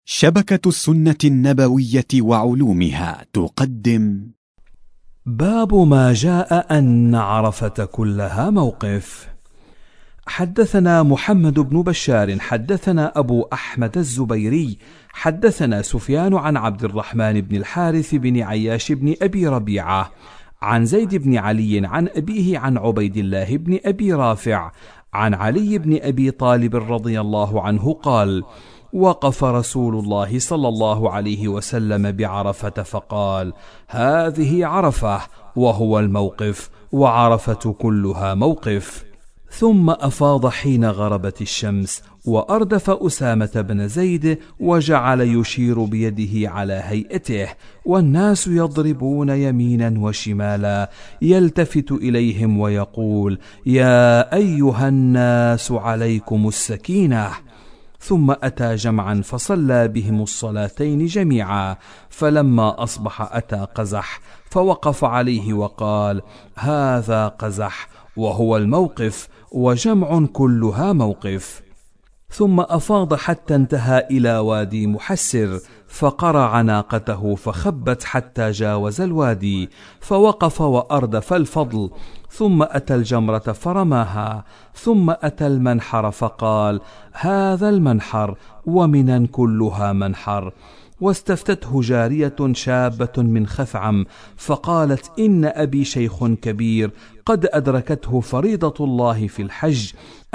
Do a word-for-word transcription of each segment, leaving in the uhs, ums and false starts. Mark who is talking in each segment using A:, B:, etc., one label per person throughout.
A: شبكة السنة النبوية وعلومها تقدم
B: باب ما جاء أن عرفة كلها موقف. حدثنا محمد بن بشار حدثنا أبو أحمد الزبيري حدثنا سفيان عن عبد الرحمن بن الحارث بن عياش بن أبي ربيعة عن زيد بن علي عن أبيه عن عبيد الله بن أبي رافع عن علي بن أبي طالب رضي الله عنه قال: وقف رسول الله صلى الله عليه وسلم بعرفة فقال: هذه عرفة، وهو الموقف، وعرفة كلها موقف. ثم أفاض حين غربت الشمس، وأردف أسامة بن زيد، وجعل يشير بيده على هيئته، والناس يضربون يمينا وشمالا، يلتفت إليهم ويقول: يا أيها الناس عليكم السكينة. ثم أتى جمعا فصلى بهم الصلاتين جميعا، فلما أصبح أتى قزح فوقف عليه وقال: هذا قزح، وهو الموقف، وجمع كلها موقف. ثم أفاض حتى انتهى إلى وادي محسر، فقرع ناقته فخبت حتى جاوز الوادي، فوقف وأردف الفضل، ثم أتى الجمرة فرماها، ثم أتى المنحر فقال: هذا المنحر، ومنا كلها منحر. واستفتته جارية شابة من خثعم فقالت: إن أبي شيخ كبير قد أدركته فريضة الله في الحج،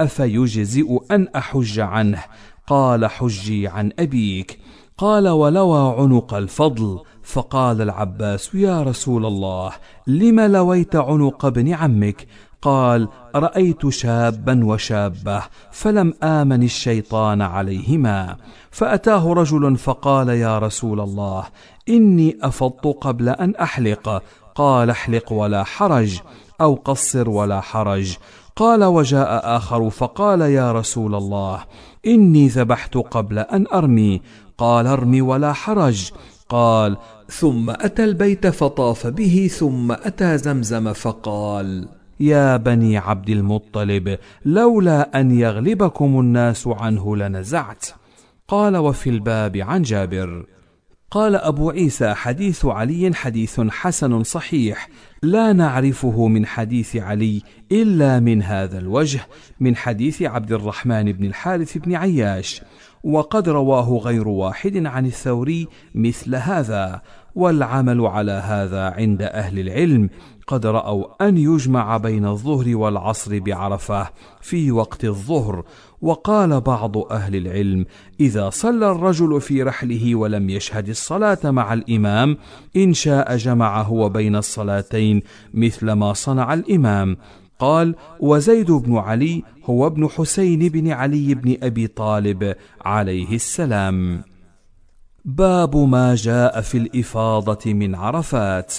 B: أفيجزئ أن أحج عنه؟ قال: حجي عن أبيك. قال: ولوى عنق الفضل. فقال العباس: يا رسول الله، لم لويت عنق ابن عمك؟ قال: رأيت شابا وشابة فلم آمن الشيطان عليهما. فأتاه رجل فقال: يا رسول الله، إني أفضت قبل أن أحلق. قال: احلق ولا حرج، أو قصر ولا حرج. قال: وجاء آخر فقال: يا رسول الله، إني ذبحت قبل أن أرمي. قال: ارمي ولا حرج. قال: ثم أتى البيت فطاف به، ثم أتى زمزم فقال: يا بني عبد المطلب، لولا أن يغلبكم الناس عنه لنزعت. قال: وفي الباب عن جابر. قال أبو عيسى: حديث علي حديث حسن صحيح، لا نعرفه من حديث علي إلا من هذا الوجه، من حديث عبد الرحمن بن الحارث بن عياش، وقد رواه غير واحد عن الثوري مثل هذا. والعمل على هذا عند أهل العلم، قد رأوا أن يجمع بين الظهر والعصر بعرفة في وقت الظهر. وقال بعض أهل العلم: إذا صلى الرجل في رحله ولم يشهد الصلاة مع الإمام، إن شاء جمع هو بين الصلاتين مثل ما صنع الإمام. قال: وزيد بن علي هو ابن حسين بن علي بن أبي طالب عليه السلام. باب ما جاء في الإفاضة من عرفات.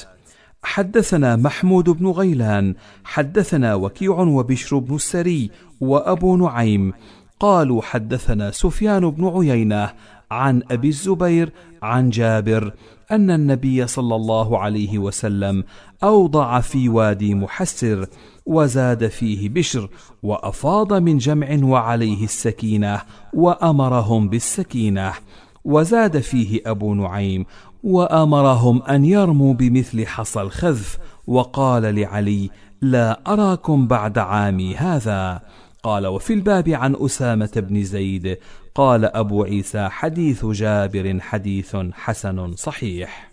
B: حدثنا محمود بن غيلان حدثنا وكيع وبشر بن السري وأبو نعيم قالوا: حدثنا سفيان بن عيينة عن أبي الزبير عن جابر أن النبي صلى الله عليه وسلم أوضع في وادي محسر، وزاد فيه بشر، وأفاض من جمع وعليه السكينة، وأمرهم بالسكينة. وزاد فيه أبو نعيم: وأمرهم أن يرموا بمثل حصى الخذف، وقال لعلي: لا أراكم بعد عامي هذا. قال: وفي الباب عن أسامة بن زيد. قال أبو عيسى: حديث جابر حديث حسن صحيح.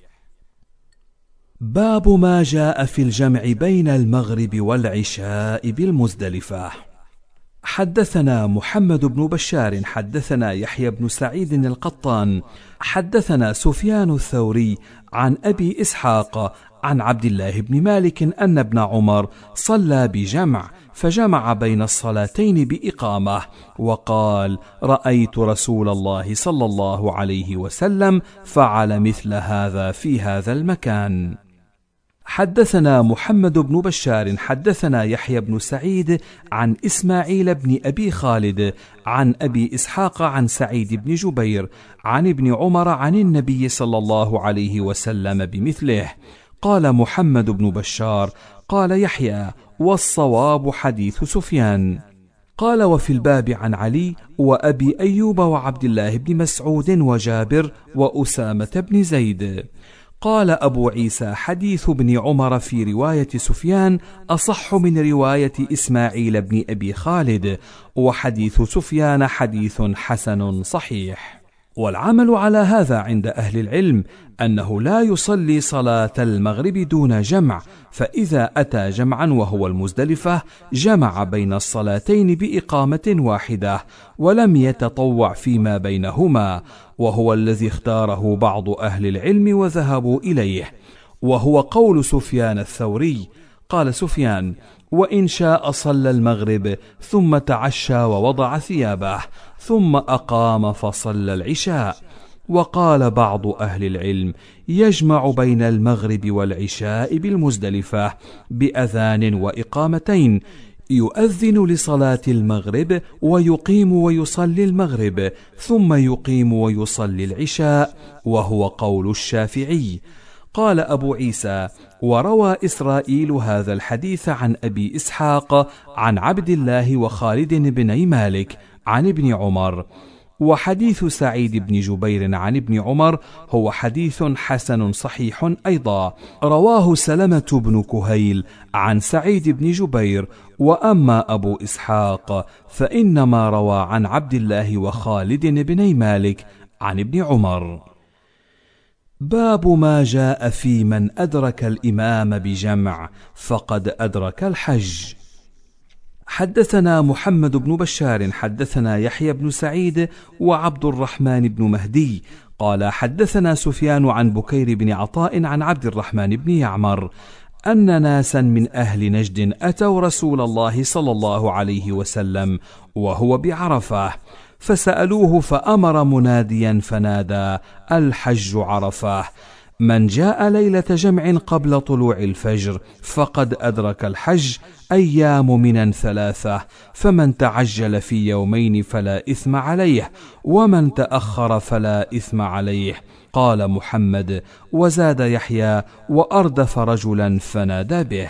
B: باب ما جاء في الجمع بين المغرب والعشاء بالمزدلفة. حدثنا محمد بن بشار حدثنا يحيى بن سعيد القطان حدثنا سفيان الثوري عن أبي إسحاق عن عبد الله بن مالك أن ابن عمر صلى بجمع، فجمع بين الصلاتين بإقامة، وقال: رأيت رسول الله صلى الله عليه وسلم فعل مثل هذا في هذا المكان. حدثنا محمد بن بشار حدثنا يحيى بن سعيد عن إسماعيل بن أبي خالد عن أبي إسحاق عن سعيد بن جبير عن ابن عمر عن النبي صلى الله عليه وسلم بمثله. قال محمد بن بشار: قال يحيى: والصواب حديث سفيان. قال: وفي الباب عن علي وأبي أيوب وعبد الله بن مسعود وجابر وأسامة بن زيد. قال أبو عيسى: حديث ابن عمر في رواية سفيان أصح من رواية إسماعيل بن أبي خالد، وحديث سفيان حديث حسن صحيح. والعمل على هذا عند أهل العلم أنه لا يصلي صلاة المغرب دون جمع، فإذا أتى جمعا وهو المزدلفة جمع بين الصلاتين بإقامة واحدة ولم يتطوع فيما بينهما، وهو الذي اختاره بعض أهل العلم وذهبوا إليه، وهو قول سفيان الثوري. قال سفيان: وإن شاء صلى المغرب ثم تعشى ووضع ثيابه ثم أقام فصلى العشاء. وقال بعض أهل العلم: يجمع بين المغرب والعشاء بالمزدلفة بأذان وإقامتين، يؤذن لصلاة المغرب ويقيم ويصلي المغرب ثم يقيم ويصلي العشاء، وهو قول الشافعي. قال أبو عيسى: وروى إسرائيل هذا الحديث عن أبي إسحاق عن عبد الله وخالد بن مالك عن ابن عمر. وحديث سعيد بن جبير عن ابن عمر هو حديث حسن صحيح أيضا، رواه سلمة بن كهيل عن سعيد بن جبير. وأما أبو إسحاق فإنما روى عن عبد الله وخالد بن مالك عن ابن عمر. باب ما جاء في من أدرك الإمام بجمع فقد أدرك الحج. حدثنا محمد بن بشار حدثنا يحيى بن سعيد وعبد الرحمن بن مهدي قال: حدثنا سفيان عن بكير بن عطاء عن عبد الرحمن بن يعمر أن ناسا من أهل نجد أتوا رسول الله صلى الله عليه وسلم وهو بعرفة، فسألوه فأمر مناديا فنادى: الحج عرفة، من جاء ليلة جمع قبل طلوع الفجر فقد أدرك الحج، أيام منا ثلاثة، فمن تعجل في يومين فلا إثم عليه، ومن تأخر فلا إثم عليه. قال محمد: وزاد يحيى: وأردف رجلا فنادى به.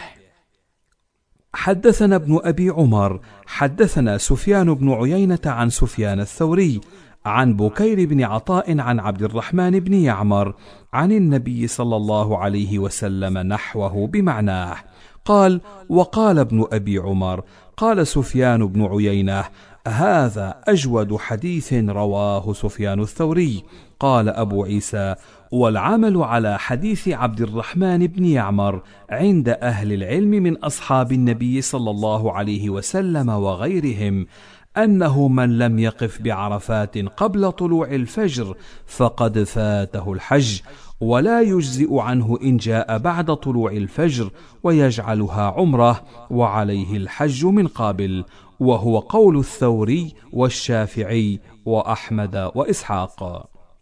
B: حدثنا ابن أبي عمر حدثنا سفيان بن عيينة عن سفيان الثوري عن بكير بن عطاء عن عبد الرحمن بن يعمر عن النبي صلى الله عليه وسلم نحوه بمعناه. قال: وقال ابن أبي عمر: قال سفيان بن عيينة: هذا أجود حديث رواه سفيان الثوري. قال أبو عيسى: والعمل على حديث عبد الرحمن بن يعمر عند أهل العلم من أصحاب النبي صلى الله عليه وسلم وغيرهم أنه من لم يقف بعرفات قبل طلوع الفجر فقد فاته الحج، ولا يجزئ عنه إن جاء بعد طلوع الفجر، ويجعلها عمره وعليه الحج من قابل، وهو قول الثوري والشافعي وأحمد وإسحاق.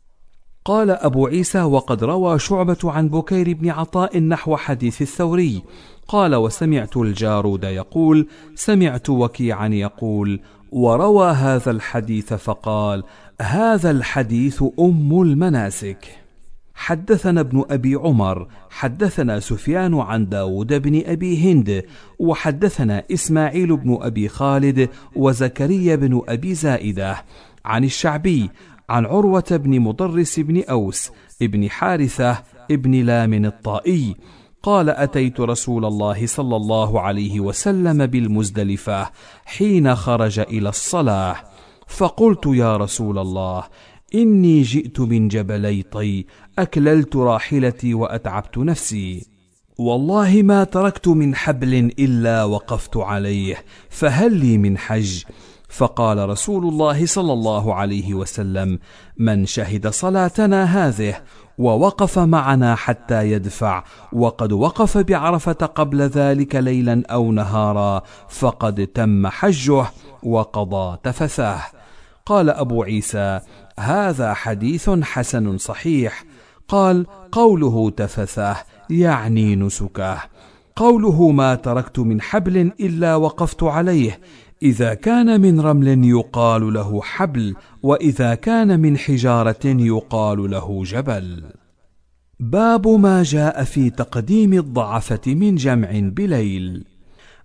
B: قال أبو عيسى: وقد روى شعبة عن بكير بن عطاء نحو حديث الثوري. قال: وسمعت الجارود يقول: سمعت وكيعا يقول، وروى هذا الحديث فقال: هذا الحديث أم المناسك. حدثنا ابن أبي عمر حدثنا سفيان عن داود بن أبي هند وحدثنا إسماعيل بن أبي خالد وزكريا بن أبي زائدة عن الشعبي عن عروة بن مضرس بن أوس ابن حارثة ابن لام الطائي قال: أتيت رسول الله صلى الله عليه وسلم بالمزدلفة حين خرج إلى الصلاة، فقلت: يا رسول الله، إني جئت من جبلي طي، أكللت راحلتي وأتعبت نفسي، والله ما تركت من حبل إلا وقفت عليه، فهل لي من حج؟ فقال رسول الله صلى الله عليه وسلم: من شهد صلاتنا هذه ووقف معنا حتى يدفع، وقد وقف بعرفة قبل ذلك ليلا أو نهارا، فقد تم حجه وقضى تفثه. قال أبو عيسى: هذا حديث حسن صحيح. قال: قوله تفثه يعني نسكه، قوله ما تركت من حبل إلا وقفت عليه، إذا كان من رمل يقال له حبل، وإذا كان من حجارة يقال له جبل. باب ما جاء في تقديم الضعفة من جمع بليل.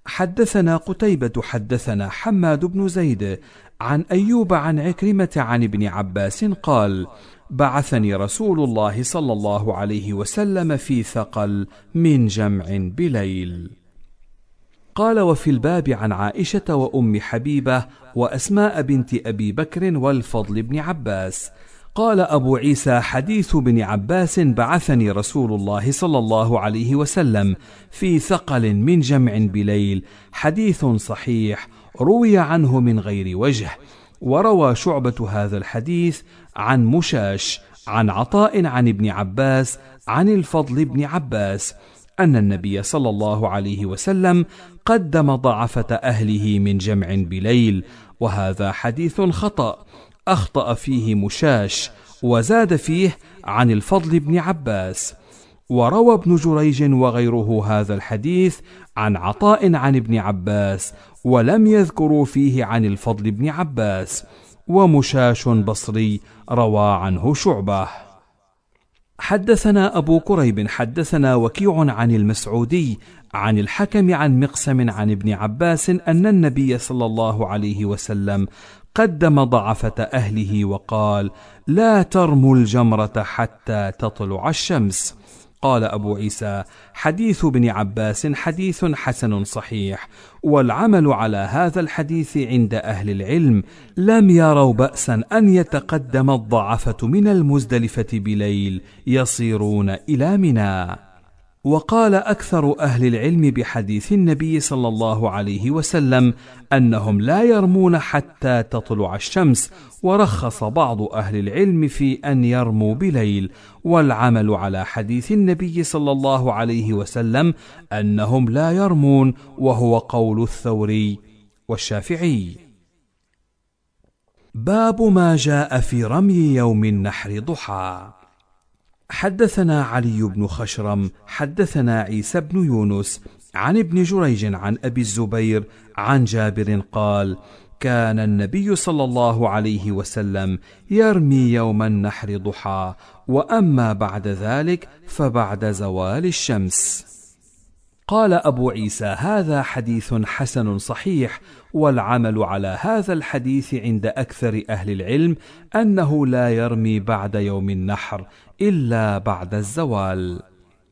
B: حدثنا قتيبة حدثنا حماد بن زيد عن أيوب عن عكرمة عن ابن عباس قال: بعثني رسول الله صلى الله عليه وسلم في ثقل من جمع بليل. قال: وفي الباب عن عائشة وأم حبيبة وأسماء بنت أبي بكر والفضل بن عباس. قال أبو عيسى: حديث ابن عباس بعثني رسول الله صلى الله عليه وسلم في ثقل من جمع بليل حديث صحيح روي عنه من غير وجه. وروى شعبة هذا الحديث عن مشاش عن عطاء عن ابن عباس عن الفضل بن عباس أن النبي صلى الله عليه وسلم قدم ضعفة أهله من جمع بليل، وهذا حديث خطأ أخطأ فيه مشاش وزاد فيه عن الفضل بن عباس. وروى ابن جريج وغيره هذا الحديث عن عطاء عن ابن عباس ولم يذكروا فيه عن الفضل بن عباس. ومشاش بصري روى عنه شعبة. حدثنا أبو كريب حدثنا وكيع عن المسعودي عن الحكم عن مقسم عن ابن عباس أن النبي صلى الله عليه وسلم قدم ضعفة أهله وقال: لا ترموا الجمرة حتى تطلع الشمس. قال أبو عيسى: حديث ابن عباس حديث حسن صحيح، والعمل على هذا الحديث عند أهل العلم لم يروا بأسا أن يتقدم الضعفة من المزدلفة بليل يصيرون إلى منى. وقال أكثر أهل العلم بحديث النبي صلى الله عليه وسلم أنهم لا يرمون حتى تطلع الشمس، ورخص بعض أهل العلم في أن يرموا بليل، والعمل على حديث النبي صلى الله عليه وسلم أنهم لا يرمون، وهو قول الثوري والشافعي. باب ما جاء في رمي يوم النحر ضحى. حدثنا علي بن خشرم حدثنا عيسى بن يونس عن ابن جريج عن أبي الزبير عن جابر قال: كان النبي صلى الله عليه وسلم يرمي يوم النحر ضحى، وأما بعد ذلك فبعد زوال الشمس. قال أبو عيسى: هذا حديث حسن صحيح، والعمل على هذا الحديث عند أكثر أهل العلم أنه لا يرمي بعد يوم النحر إلا بعد الزوال.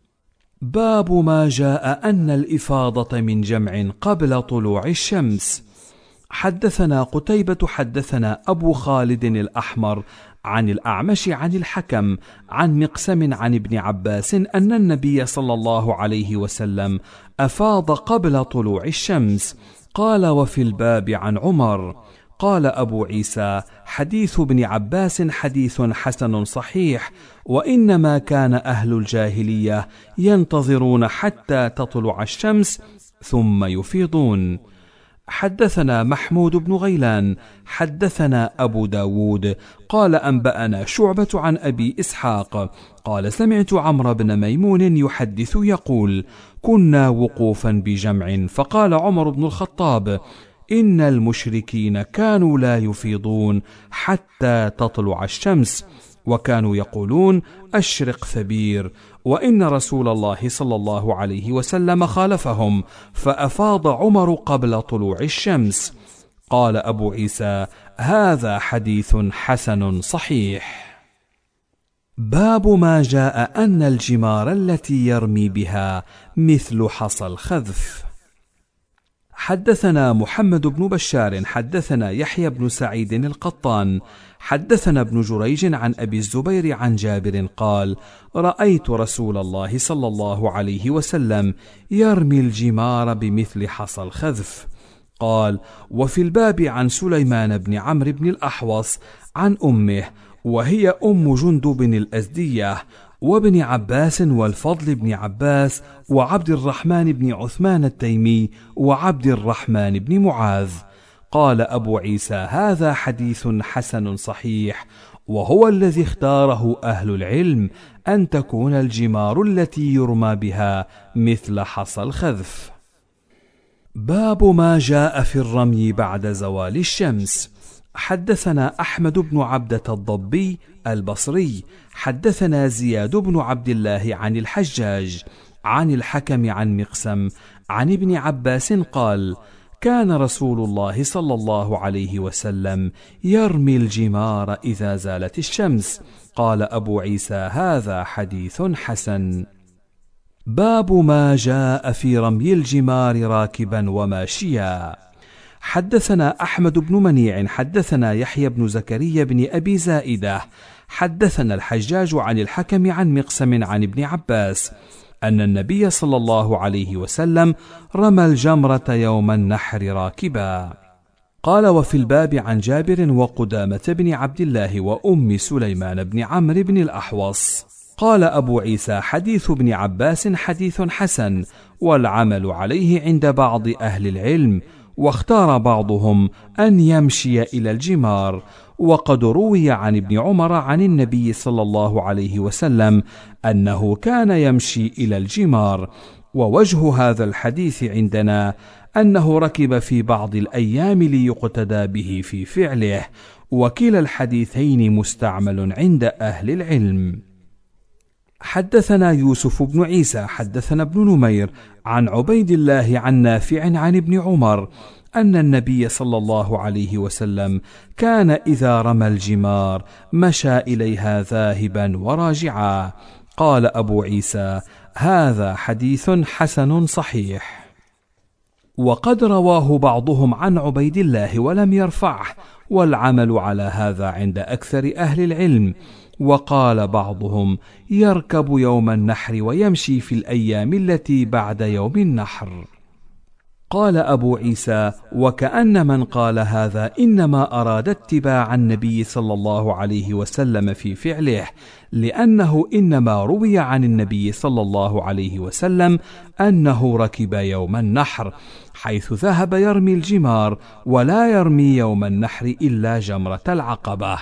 B: باب ما جاء أن الإفاضة من جمع قبل طلوع الشمس. حدثنا قتيبة حدثنا أبو خالد الأحمر عن الأعمش عن الحكم عن مقسم عن ابن عباس أن النبي صلى الله عليه وسلم أفاض قبل طلوع الشمس. قال: وفي الباب عن عمر. قال أبو عيسى: حديث ابن عباس حديث حسن صحيح، وإنما كان أهل الجاهلية ينتظرون حتى تطلع الشمس ثم يفيضون. حدثنا محمود بن غيلان حدثنا أبو داود قال: أنبأنا شعبة عن أبي إسحاق قال: سمعت عمرو بن ميمون يحدث يقول: كنا وقوفا بجمع، فقال عمر بن الخطاب: إن المشركين كانوا لا يفيضون حتى تطلع الشمس، وكانوا يقولون: أشرق ثبير، وإن رسول الله صلى الله عليه وسلم خالفهم فأفاض عمر قبل طلوع الشمس. قال أبو عيسى: هذا حديث حسن صحيح. باب ما جاء أن الجمار التي يرمي بها مثل حصى الخذف. حدثنا محمد بن بشار حدثنا يحيى بن سعيد القطان حدثنا ابن جريج عن أبي الزبير عن جابر قال: رأيت رسول الله صلى الله عليه وسلم يرمي الجمار بمثل حصى الخذف. قال: وفي الباب عن سليمان بن عمرو بن الأحوص عن أمه، وهي أم جندب الأزدية، وابن عباس والفضل بن عباس وعبد الرحمن بن عثمان التيمي وعبد الرحمن بن معاذ. قال أبو عيسى: هذا حديث حسن صحيح، وهو الذي اختاره أهل العلم، أن تكون الجمار التي يرمى بها مثل حصى الخذف. باب ما جاء في الرمي بعد زوال الشمس. حدثنا أحمد بن عبدة الضبي البصري حدثنا زياد بن عبد الله عن الحجاج عن الحكم عن مقسم عن ابن عباس قال: كان رسول الله صلى الله عليه وسلم يرمي الجمار إذا زالت الشمس. قال أبو عيسى: هذا حديث حسن. باب ما جاء في رمي الجمار راكبا وماشيا. حدثنا أحمد بن منيع حدثنا يحيى بن زكريا بن أبي زائدة حدثنا الحجاج عن الحكم عن مقسم عن ابن عباس أن النبي صلى الله عليه وسلم رمى الجمرة يوم النحر راكبا. قال: وفي الباب عن جابر وقدامة بن عبد الله وأم سليمان بن عمرو بن الأحوص. قال أبو عيسى: حديث ابن عباس حديث حسن، والعمل عليه عند بعض أهل العلم، واختار بعضهم أن يمشي إلى الجمار. وقد روي عن ابن عمر عن النبي صلى الله عليه وسلم أنه كان يمشي إلى الجمار. ووجه هذا الحديث عندنا أنه ركب في بعض الأيام ليقتدى به في فعله، وكلا الحديثين مستعمل عند أهل العلم. حدثنا يوسف بن عيسى حدثنا ابن نمير عن عبيد الله عن نافع عن ابن عمر أن النبي صلى الله عليه وسلم كان إذا رمى الجمار مشى إليها ذاهبا وراجعا. قال أبو عيسى: هذا حديث حسن صحيح. وقد رواه بعضهم عن عبيد الله ولم يرفعه، والعمل على هذا عند أكثر أهل العلم. وقال بعضهم: يركب يوم النحر ويمشي في الأيام التي بعد يوم النحر. قال أبو عيسى: وكأن من قال هذا إنما أراد اتباع النبي صلى الله عليه وسلم في فعله، لأنه إنما روي عن النبي صلى الله عليه وسلم أنه ركب يوم النحر، حيث ذهب يرمي الجمار، ولا يرمي يوم النحر إلا جمرة العقبة.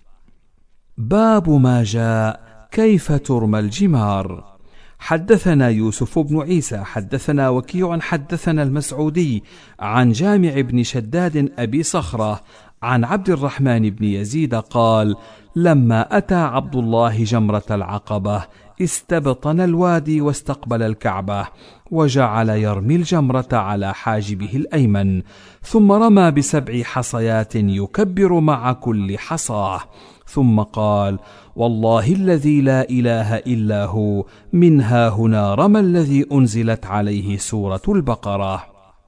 B: باب ما جاء كيف ترمى الجمار. حدثنا يوسف بن عيسى حدثنا وكيع حدثنا المسعودي عن جامع بن شداد أبي صخرة عن عبد الرحمن بن يزيد قال: لما أتى عبد الله جمرة العقبة استبطن الوادي واستقبل الكعبة، وجعل يرمي الجمرة على حاجبه الأيمن، ثم رمى بسبع حصيات يكبر مع كل حصاه، ثم قال: والله الذي لا إله إلا هو، منها هنا رمى الذي أنزلت عليه سورة البقرة.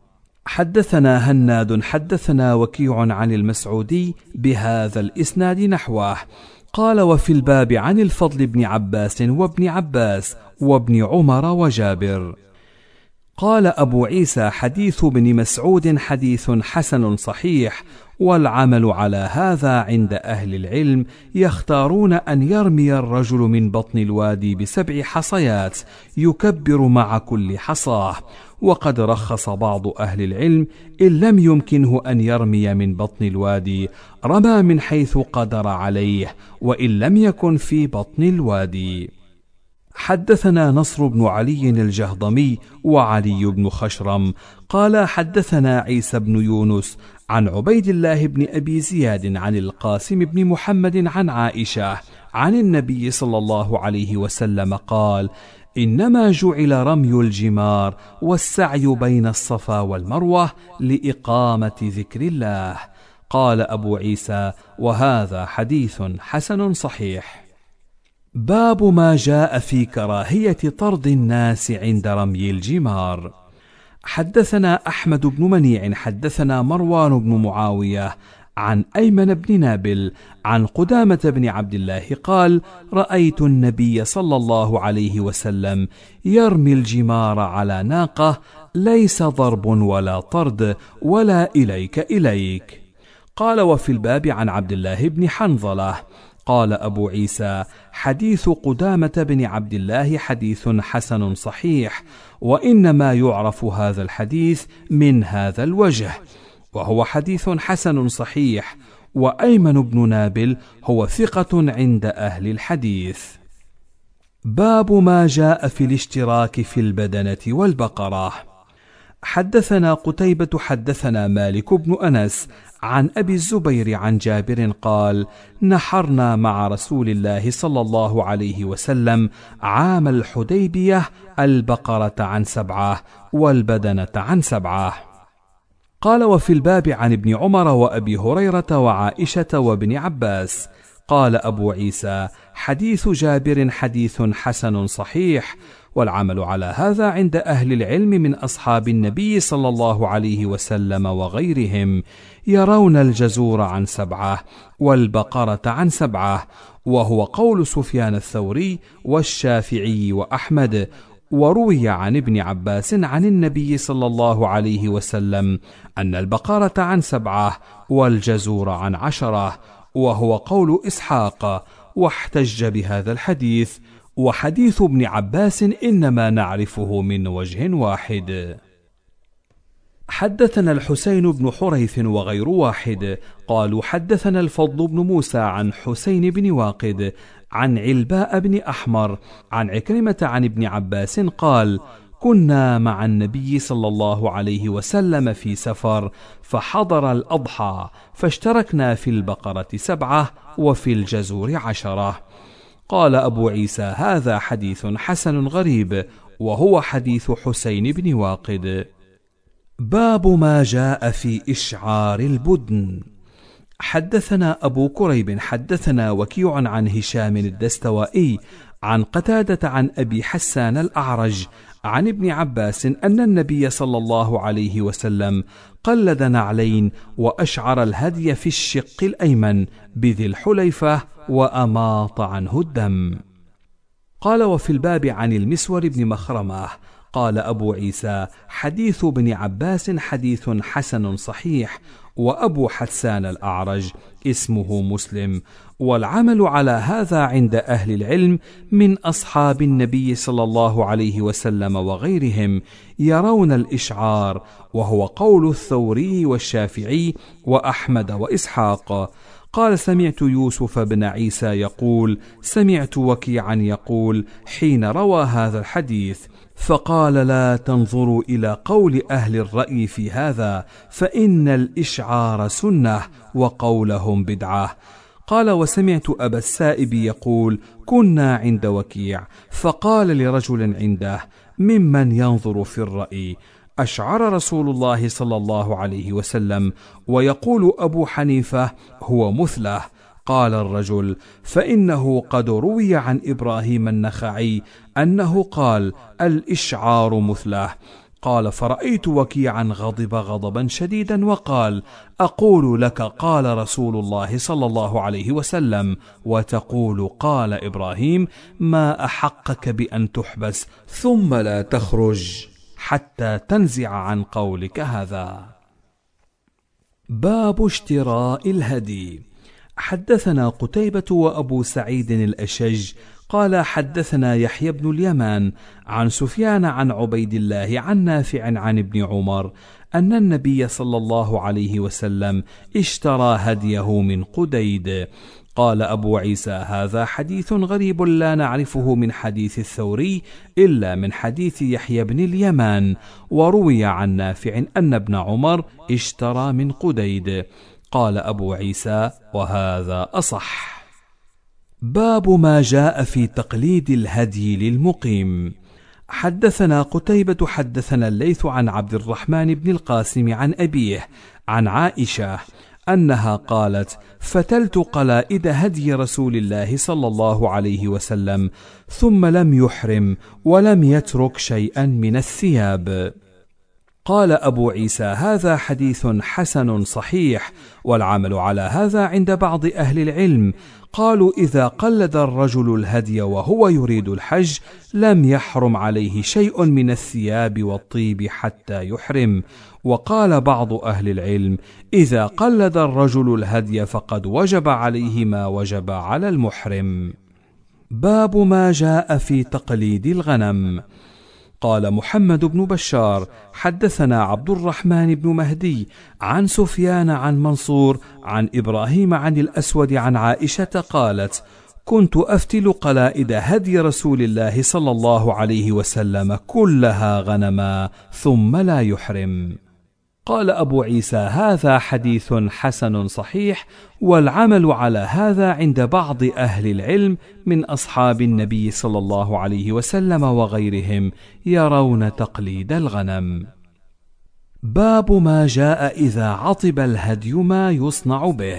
B: حدثنا هناد حدثنا وكيع عن المسعودي بهذا الإسناد نحوه. قال: وفي الباب عن الفضل بن عباس وابن عباس وابن عمر وجابر. قال أبو عيسى: حديث ابن مسعود حديث حسن صحيح، والعمل على هذا عند أهل العلم، يختارون أن يرمي الرجل من بطن الوادي بسبع حصيات يكبر مع كل حصاه. وقد رخص بعض أهل العلم إن لم يمكنه أن يرمي من بطن الوادي رمى من حيث قدر عليه، وإن لم يكن في بطن الوادي. حدثنا نصر بن علي الجهضمي وعلي بن خشرم قال: حدثنا عيسى بن يونس عن عبيد الله بن أبي زياد عن القاسم بن محمد عن عائشة عن النبي صلى الله عليه وسلم قال: إنما جعل رمي الجمار والسعي بين الصفا والمروة لإقامة ذكر الله. قال أبو عيسى: وهذا حديث حسن صحيح. باب ما جاء في كراهية طرد الناس عند رمي الجمار. حدثنا أحمد بن منيع حدثنا مروان بن معاوية عن أيمن بن نابل عن قدامة بن عبد الله قال: رأيت النبي صلى الله عليه وسلم يرمي الجمار على ناقة، ليس ضرب ولا طرد ولا إليك إليك. قال: وفي الباب عن عبد الله بن حنظلة. قال أبو عيسى: حديث قدامة بن عبد الله حديث حسن صحيح، وإنما يعرف هذا الحديث من هذا الوجه، وهو حديث حسن صحيح. وأيمن بن نابل هو ثقة عند أهل الحديث. باب ما جاء في الاشتراك في البدنة والبقرة. حدثنا قتيبة حدثنا مالك بن أنس عن أبي الزبير عن جابر قال: نحرنا مع رسول الله صلى الله عليه وسلم عام الحديبية البقرة عن سبعة والبدنة عن سبعة. قال: وفي الباب عن ابن عمر وأبي هريرة وعائشة وابن عباس. قال أبو عيسى: حديث جابر حديث حسن صحيح، والعمل على هذا عند أهل العلم من أصحاب النبي صلى الله عليه وسلم وغيرهم، يرون الجزور عن سبعة والبقرة عن سبعة، وهو قول سفيان الثوري والشافعي وأحمد. وروي عن ابن عباس عن النبي صلى الله عليه وسلم أن البقرة عن سبعة والجزور عن عشرة، وهو قول إسحاق، واحتج بهذا الحديث. وحديث ابن عباس إنما نعرفه من وجه واحد. حدثنا الحسين بن حريث وغير واحد قالوا: حدثنا الفضل بن موسى عن حسين بن واقد عن علباء بن أحمر عن عكرمة عن ابن عباس قال: كنا مع النبي صلى الله عليه وسلم في سفر، فحضر الأضحى، فاشتركنا في البقرة سبعة وفي الجزور عشرة. قال أبو عيسى: هذا حديث حسن غريب، وهو حديث حسين بن واقد. باب ما جاء في إشعار البدن. حدثنا أبو كريب حدثنا وكيع عن هشام الدستوائي عن قتادة عن أبي حسان الأعرج عن ابن عباس أن النبي صلى الله عليه وسلم قلد نعلين وأشعر الهدي في الشق الأيمن بذي الحليفة وأماط عنه الدم. قال: وفي الباب عن المسور بن مخرمة. قال أبو عيسى: حديث ابن عباس حديث حسن صحيح، وأبو حسان الأعرج اسمه مسلم، والعمل على هذا عند أهل العلم من أصحاب النبي صلى الله عليه وسلم وغيرهم، يرون الإشعار، وهو قول الثوري والشافعي وأحمد وإسحاق. قال: سمعت يوسف بن عيسى يقول: سمعت وكيعا يقول حين روى هذا الحديث، فقال: لا تنظروا إلى قول أهل الرأي في هذا، فإن الإشعار سنة وقولهم بدعة. قال: وسمعت أبا السائب يقول: كنا عند وكيع، فقال لرجل عنده: ممن ينظر في الرأي؟ أشعر رسول الله صلى الله عليه وسلم، ويقول أبو حنيفة: هو مثله. قال الرجل: فإنه قد روي عن إبراهيم النخعي أنه قال: الإشعار مثله. قال: فرأيت وكيعا غضب غضبا شديدا وقال: أقول لك قال رسول الله صلى الله عليه وسلم، وتقول قال إبراهيم، ما أحقك بأن تحبس ثم لا تخرج حتى تنزع عن قولك هذا. باب اشتراء الهدي. حدثنا قتيبة وأبو سعيد الأشج قال: حدثنا يحيى بن اليمان عن سفيان عن عبيد الله عن نافع عن ابن عمر أن النبي صلى الله عليه وسلم اشترى هديه من قديد. قال أبو عيسى: هذا حديث غريب لا نعرفه من حديث الثوري إلا من حديث يحيى بن اليمان، وروي عن نافع أن ابن عمر اشترى من قديد. قال أبو عيسى: وهذا أصح. باب ما جاء في تقليد الهدي للمقيم. حدثنا قتيبة حدثنا الليث عن عبد الرحمن بن القاسم عن أبيه عن عائشة أنها قالت: فتلت قلائد هدي رسول الله صلى الله عليه وسلم، ثم لم يحرم ولم يترك شيئا من الثياب. قال أبو عيسى: هذا حديث حسن صحيح، والعمل على هذا عند بعض أهل العلم. قالوا: إذا قلد الرجل الهدي وهو يريد الحج لم يحرم عليه شيء من الثياب والطيب حتى يحرم. وقال بعض أهل العلم: إذا قلد الرجل الهدي فقد وجب عليه ما وجب على المحرم. باب ما جاء في تقليد الغنم. قال محمد بن بشار: حدثنا عبد الرحمن بن مهدي عن سفيان عن منصور عن إبراهيم عن الأسود عن عائشة قالت: كنت أفتل قلائد هدي رسول الله صلى الله عليه وسلم كلها غنما ثم لا يحرم. قال أبو عيسى: هذا حديث حسن صحيح، والعمل على هذا عند بعض أهل العلم من أصحاب النبي صلى الله عليه وسلم وغيرهم يرون تقليد الغنم. باب ما جاء إذا عطب الهدي ما يصنع به.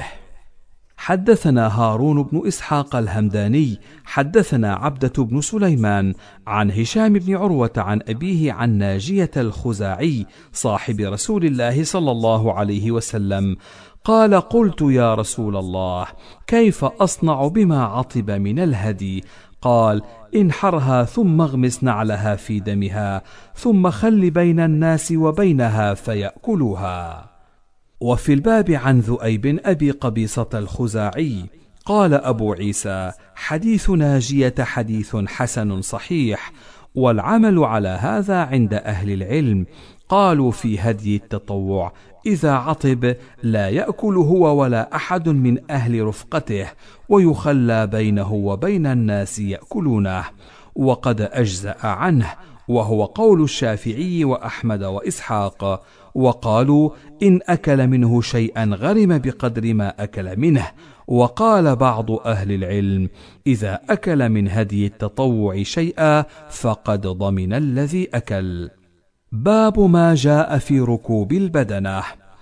B: حدثنا هارون بن إسحاق الهمداني حدثنا عبدة بن سليمان عن هشام بن عروة عن أبيه عن ناجية الخزاعي صاحب رسول الله صلى الله عليه وسلم قال: قلت يا رسول الله، كيف أصنع بما عطب من الهدي؟ قال: انحرها ثم اغمس نعلها في دمها ثم خل بين الناس وبينها فيأكلوها. وفي الباب عن ذؤيب أبي قبيصة الخزاعي قال أبو عيسى: حديث ناجية حديث حسن صحيح، والعمل على هذا عند أهل العلم. قالوا في هدي التطوع: إذا عطب لا يأكل هو ولا أحد من أهل رفقته، ويخلى بينه وبين الناس يأكلونه، وقد أجزأ عنه، وهو قول الشافعي وأحمد وإسحاق. وقالوا: إن أكل منه شيئا غرم بقدر ما أكل منه. وقال بعض أهل العلم: إذا أكل من هدي التطوع شيئا فقد ضمن الذي أكل. باب ما جاء في ركوب البدنة.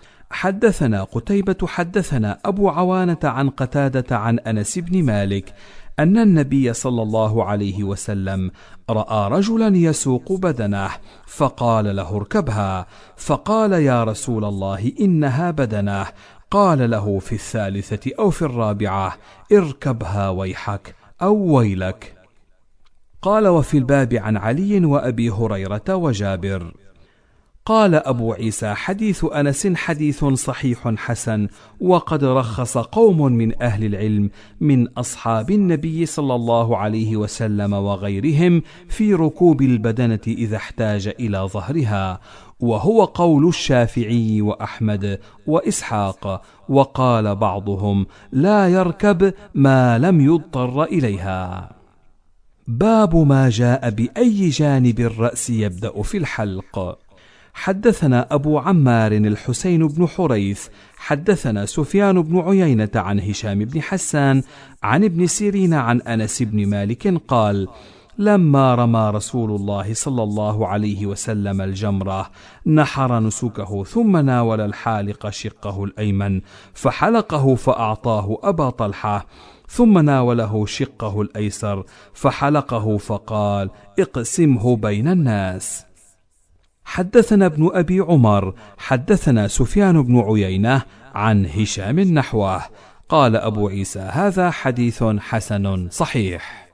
B: حدثنا قتيبة حدثنا أبو عوانة عن قتادة عن أنس بن مالك أن النبي صلى الله عليه وسلم رأى رجلا يسوق بدنه فقال له: اركبها. فقال: يا رسول الله، إنها بدنه. قال له في الثالثة أو في الرابعة: اركبها ويحك أو ويلك. قال: وفي الباب عن علي وأبي هريرة وجابر. قال أبو عيسى: حديث أنس حديث صحيح حسن، وقد رخص قوم من أهل العلم من أصحاب النبي صلى الله عليه وسلم وغيرهم في ركوب البدنة إذا احتاج إلى ظهرها، وهو قول الشافعي وأحمد وإسحاق. وقال بعضهم: لا يركب ما لم يضطر إليها. باب ما جاء بأي جانب الرأس يبدأ في الحلق. حدثنا أبو عمار الحسين بن حريث حدثنا سفيان بن عيينة عن هشام بن حسان عن ابن سيرين عن أنس بن مالك قال: لما رمى رسول الله صلى الله عليه وسلم الجمرة نحر نسكه ثم ناول الحالق شقه الأيمن فحلقه فأعطاه أبا طلحة، ثم ناوله شقه الأيسر فحلقه فقال: اقسمه بين الناس. حدثنا ابن أبي عمر حدثنا سفيان بن عيينة عن هشام نحوه. قال أبو عيسى: هذا حديث حسن صحيح.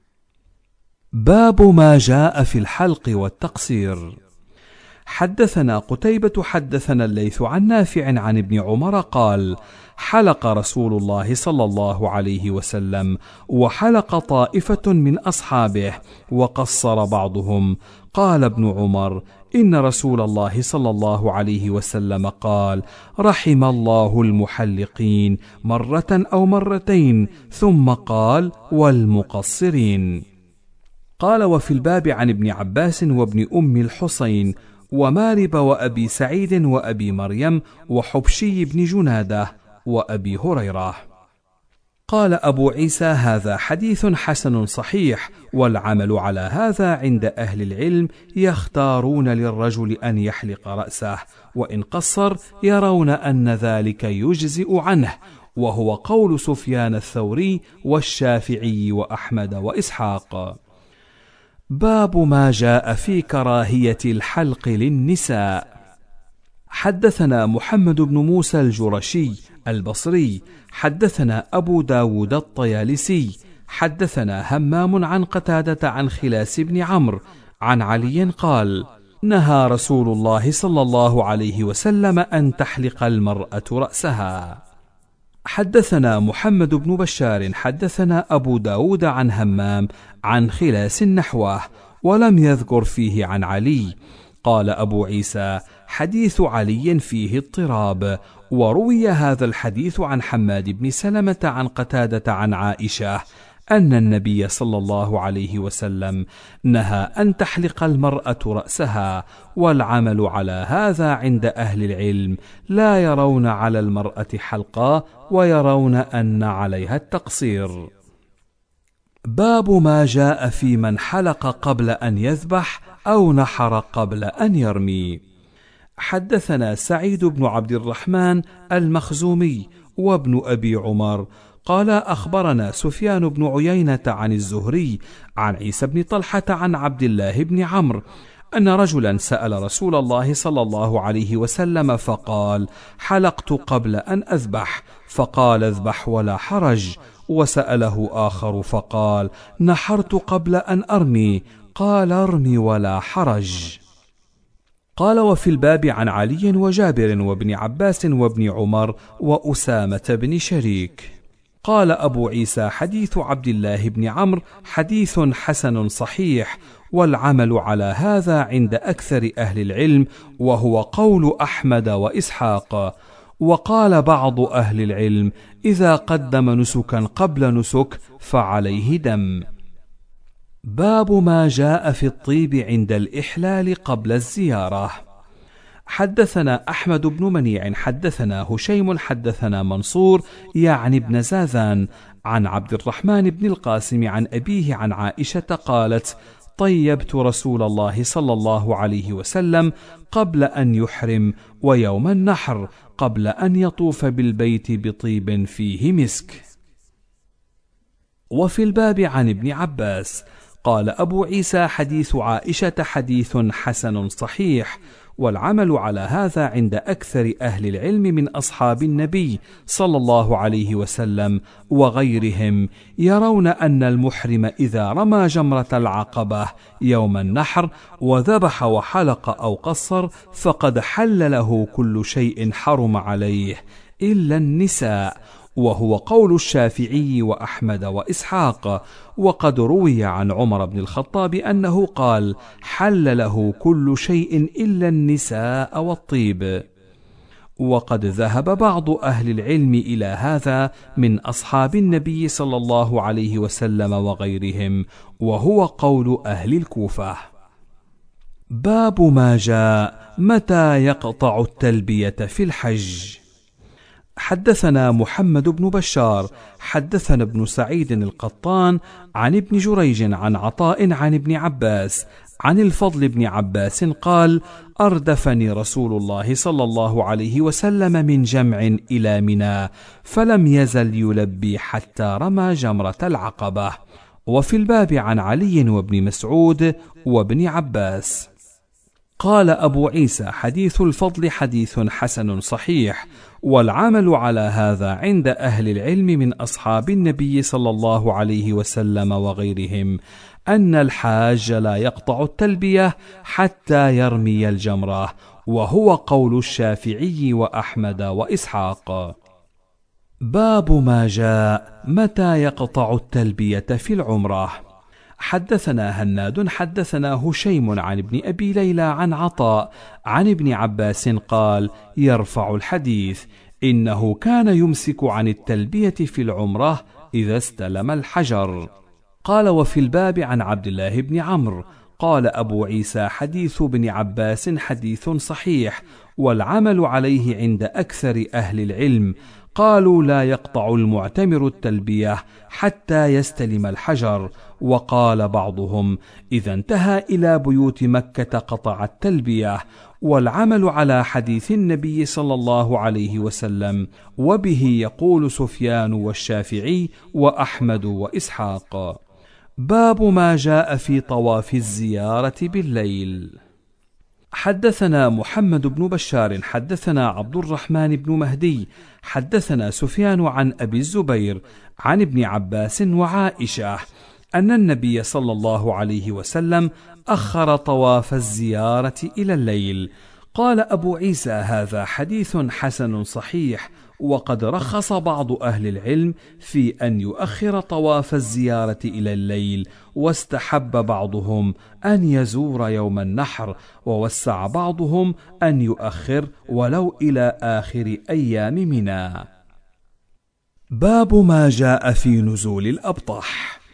B: باب ما جاء في الحلق والتقصير. حدثنا قتيبة حدثنا الليث عن نافع عن ابن عمر قال: حلق رسول الله صلى الله عليه وسلم وحلق طائفة من أصحابه وقصر بعضهم. قال ابن عمر: إن رسول الله صلى الله عليه وسلم قال: رحم الله المحلقين مرة أو مرتين، ثم قال: والمقصرين. قال: وفي الباب عن ابن عباس وابن أم الحصين ومارب وأبي سعيد وأبي مريم وحبشي بن جنادة وأبي هريرة. قال أبو عيسى: هذا حديث حسن صحيح، والعمل على هذا عند أهل العلم. يختارون للرجل أن يحلق رأسه، وإن قصر يرون أن ذلك يجزئ عنه، وهو قول سفيان الثوري والشافعي وأحمد وإسحاق. باب ما جاء في كراهية الحلق للنساء. حدثنا محمد بن موسى الجرشي البصري حدثنا أبو داود الطيالسي حدثنا همام عن قتادة عن خلاس بن عمرو عن علي قال: نهى رسول الله صلى الله عليه وسلم أن تحلق المرأة رأسها. حدثنا محمد بن بشار حدثنا أبو داود عن همام عن خلاس نحوه، ولم يذكر فيه عن علي. قال أبو عيسى: حديث علي فيه اضطراب. وروي هذا الحديث عن حماد بن سلمة عن قتادة عن عائشة أن النبي صلى الله عليه وسلم نهى أن تحلق المرأة رأسها، والعمل على هذا عند أهل العلم، لا يرون على المرأة حلقا ويرون أن عليها التقصير. باب ما جاء في من حلق قبل أن يذبح أو نحر قبل أن يرمي. حدثنا سعيد بن عبد الرحمن المخزومي وابن أبي عمر قال أخبرنا سفيان بن عيينة عن الزهري عن عيسى بن طلحة عن عبد الله بن عمرو أن رجلا سأل رسول الله صلى الله عليه وسلم فقال: حلقت قبل أن أذبح، فقال: اذبح ولا حرج. وسأله آخر فقال: نحرت قبل أن أرمي، قال: ارمي ولا حرج. قال: وفي الباب عن علي وجابر وابن عباس وابن عمر وأسامة بن شريك. قال أبو عيسى: حديث عبد الله بن عمرو حديث حسن صحيح، والعمل على هذا عند أكثر أهل العلم، وهو قول أحمد وإسحاق. وقال بعض أهل العلم: إذا قدم نسكا قبل نسك فعليه دم. باب ما جاء في الطيب عند الإحلال قبل الزيارة. حدثنا أحمد بن منيع حدثنا هشيم حدثنا منصور يعني ابن زاذان عن عبد الرحمن بن القاسم عن أبيه عن عائشة قالت: طيبت رسول الله صلى الله عليه وسلم قبل أن يحرم ويوم النحر قبل أن يطوف بالبيت بطيب فيه مسك. وفي الباب عن ابن عباس. قال أبو عيسى: حديث عائشة حديث حسن صحيح، والعمل على هذا عند أكثر أهل العلم من أصحاب النبي صلى الله عليه وسلم وغيرهم، يرون أن المحرم إذا رمى جمرة العقبة يوم النحر وذبح وحلق أو قصر فقد حل له كل شيء حرم عليه إلا النساء، وهو قول الشافعي وأحمد وإسحاق. وقد روي عن عمر بن الخطاب أنه قال: حل له كل شيء إلا النساء والطيب. وقد ذهب بعض أهل العلم إلى هذا من أصحاب النبي صلى الله عليه وسلم وغيرهم، وهو قول أهل الكوفة. باب ما جاء متى يقطع التلبية في الحج. حدثنا محمد بن بشار حدثنا ابن سعيد القطان عن ابن جريج عن عطاء عن ابن عباس عن الفضل بن عباس قال: أردفني رسول الله صلى الله عليه وسلم من جمع إلى منى، فلم يزل يلبي حتى رمى جمرة العقبة. وفي الباب عن علي وابن مسعود وابن عباس. قال أبو عيسى: حديث الفضل حديث حسن صحيح، والعمل على هذا عند أهل العلم من أصحاب النبي صلى الله عليه وسلم وغيرهم، أن الحاج لا يقطع التلبية حتى يرمي الجمرة، وهو قول الشافعي وأحمد وإسحاق. باب ما جاء متى يقطع التلبية في العمرة. حدثنا هناد حدثنا هشيم عن ابن أبي ليلى عن عطاء عن ابن عباس قال: يرفع الحديث: إنه كان يمسك عن التلبية في العمرة إذا استلم الحجر. قال: وفي الباب عن عبد الله بن عمرو. قال أبو عيسى: حديث ابن عباس حديث صحيح، والعمل عليه عند أكثر أهل العلم. قالوا: لا يقطع المعتمر التلبية حتى يستلم الحجر. وقال بعضهم: إذا انتهى إلى بيوت مكة قطع التلبية. والعمل على حديث النبي صلى الله عليه وسلم، وبه يقول سفيان والشافعي وأحمد وإسحاق. باب ما جاء في طواف الزيارة بالليل. حدثنا محمد بن بشار حدثنا عبد الرحمن بن مهدي حدثنا سفيان عن أبي الزبير عن ابن عباس وعائشة أن النبي صلى الله عليه وسلم أخر طواف الزيارة إلى الليل. قال أبو عيسى: هذا حديث حسن صحيح، وقد رخص بعض أهل العلم في أن يؤخر طواف الزيارة إلى الليل، واستحب بعضهم أن يزور يوم النحر، ووسع بعضهم أن يؤخر ولو إلى آخر أيام منى. باب ما جاء في نزول الأبطح.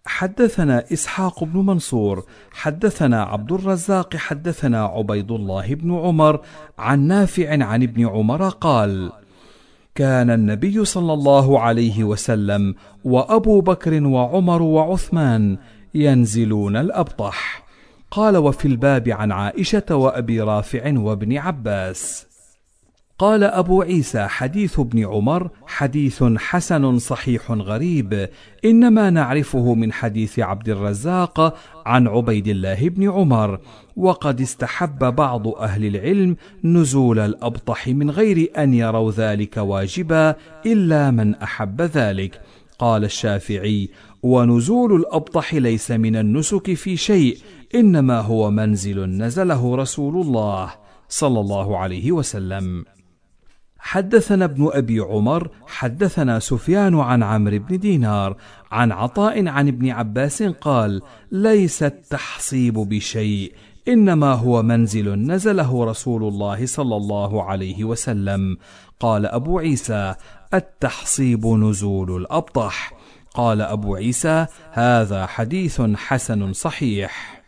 B: حدثنا إسحاق بن منصور حدثنا عبد الرزاق حدثنا عبيد الله بن عمر عن نافع عن ابن عمر قال: كان النبي صلى الله عليه وسلم وأبو بكر وعمر وعثمان ينزلون الأبطح. قال: وفي الباب عن عائشة وأبي رافع وابن عباس. قال أبو عيسى: حديث ابن عمر حديث حسن صحيح غريب، إنما نعرفه من حديث عبد الرزاق عن عبيد الله بن عمر، وقد استحب بعض أهل العلم نزول الأبطح من غير أن يروا ذلك واجبا إلا من أحب ذلك. قال الشافعي: ونزول الأبطح ليس من النسك في شيء، إنما هو منزل نزله رسول الله صلى الله عليه وسلم. حدثنا ابن أبي عمر حدثنا سفيان عن عمرو بن دينار عن عطاء عن ابن عباس قال: ليس التحصيب بشيء، إنما هو منزل نزله رسول الله صلى الله عليه وسلم. قال أبو عيسى: التحصيب نزول الأبطح. قال أبو عيسى: هذا حديث حسن صحيح.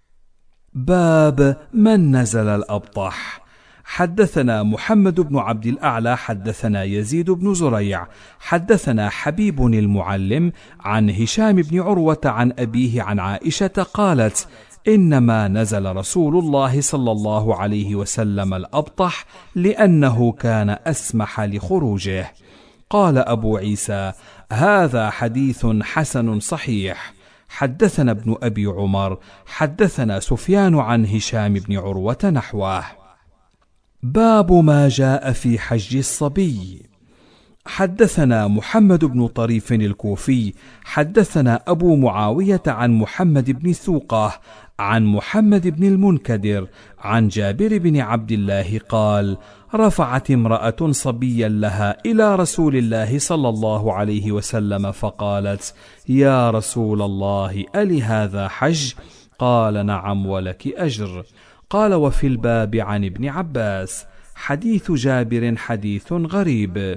B: باب من نزل الأبطح. حدثنا محمد بن عبد الأعلى حدثنا يزيد بن زريع حدثنا حبيب المعلم عن هشام بن عروة عن أبيه عن عائشة قالت: إنما نزل رسول الله صلى الله عليه وسلم الأبطح لأنه كان أسمح لخروجه. قال أبو عيسى: هذا حديث حسن صحيح. حدثنا ابن أبي عمر حدثنا سفيان عن هشام بن عروة نحوه. باب ما جاء في حج الصبي. حدثنا محمد بن طريف الكوفي حدثنا أبو معاوية عن محمد بن ثوقة عن محمد بن المنكدر عن جابر بن عبد الله قال: رفعت امرأة صبيا لها إلى رسول الله صلى الله عليه وسلم فقالت: يا رسول الله، ألهذا حج؟ قال: نعم ولك أجر. قال: وفي الباب عن ابن عباس. حديث جابر حديث غريب.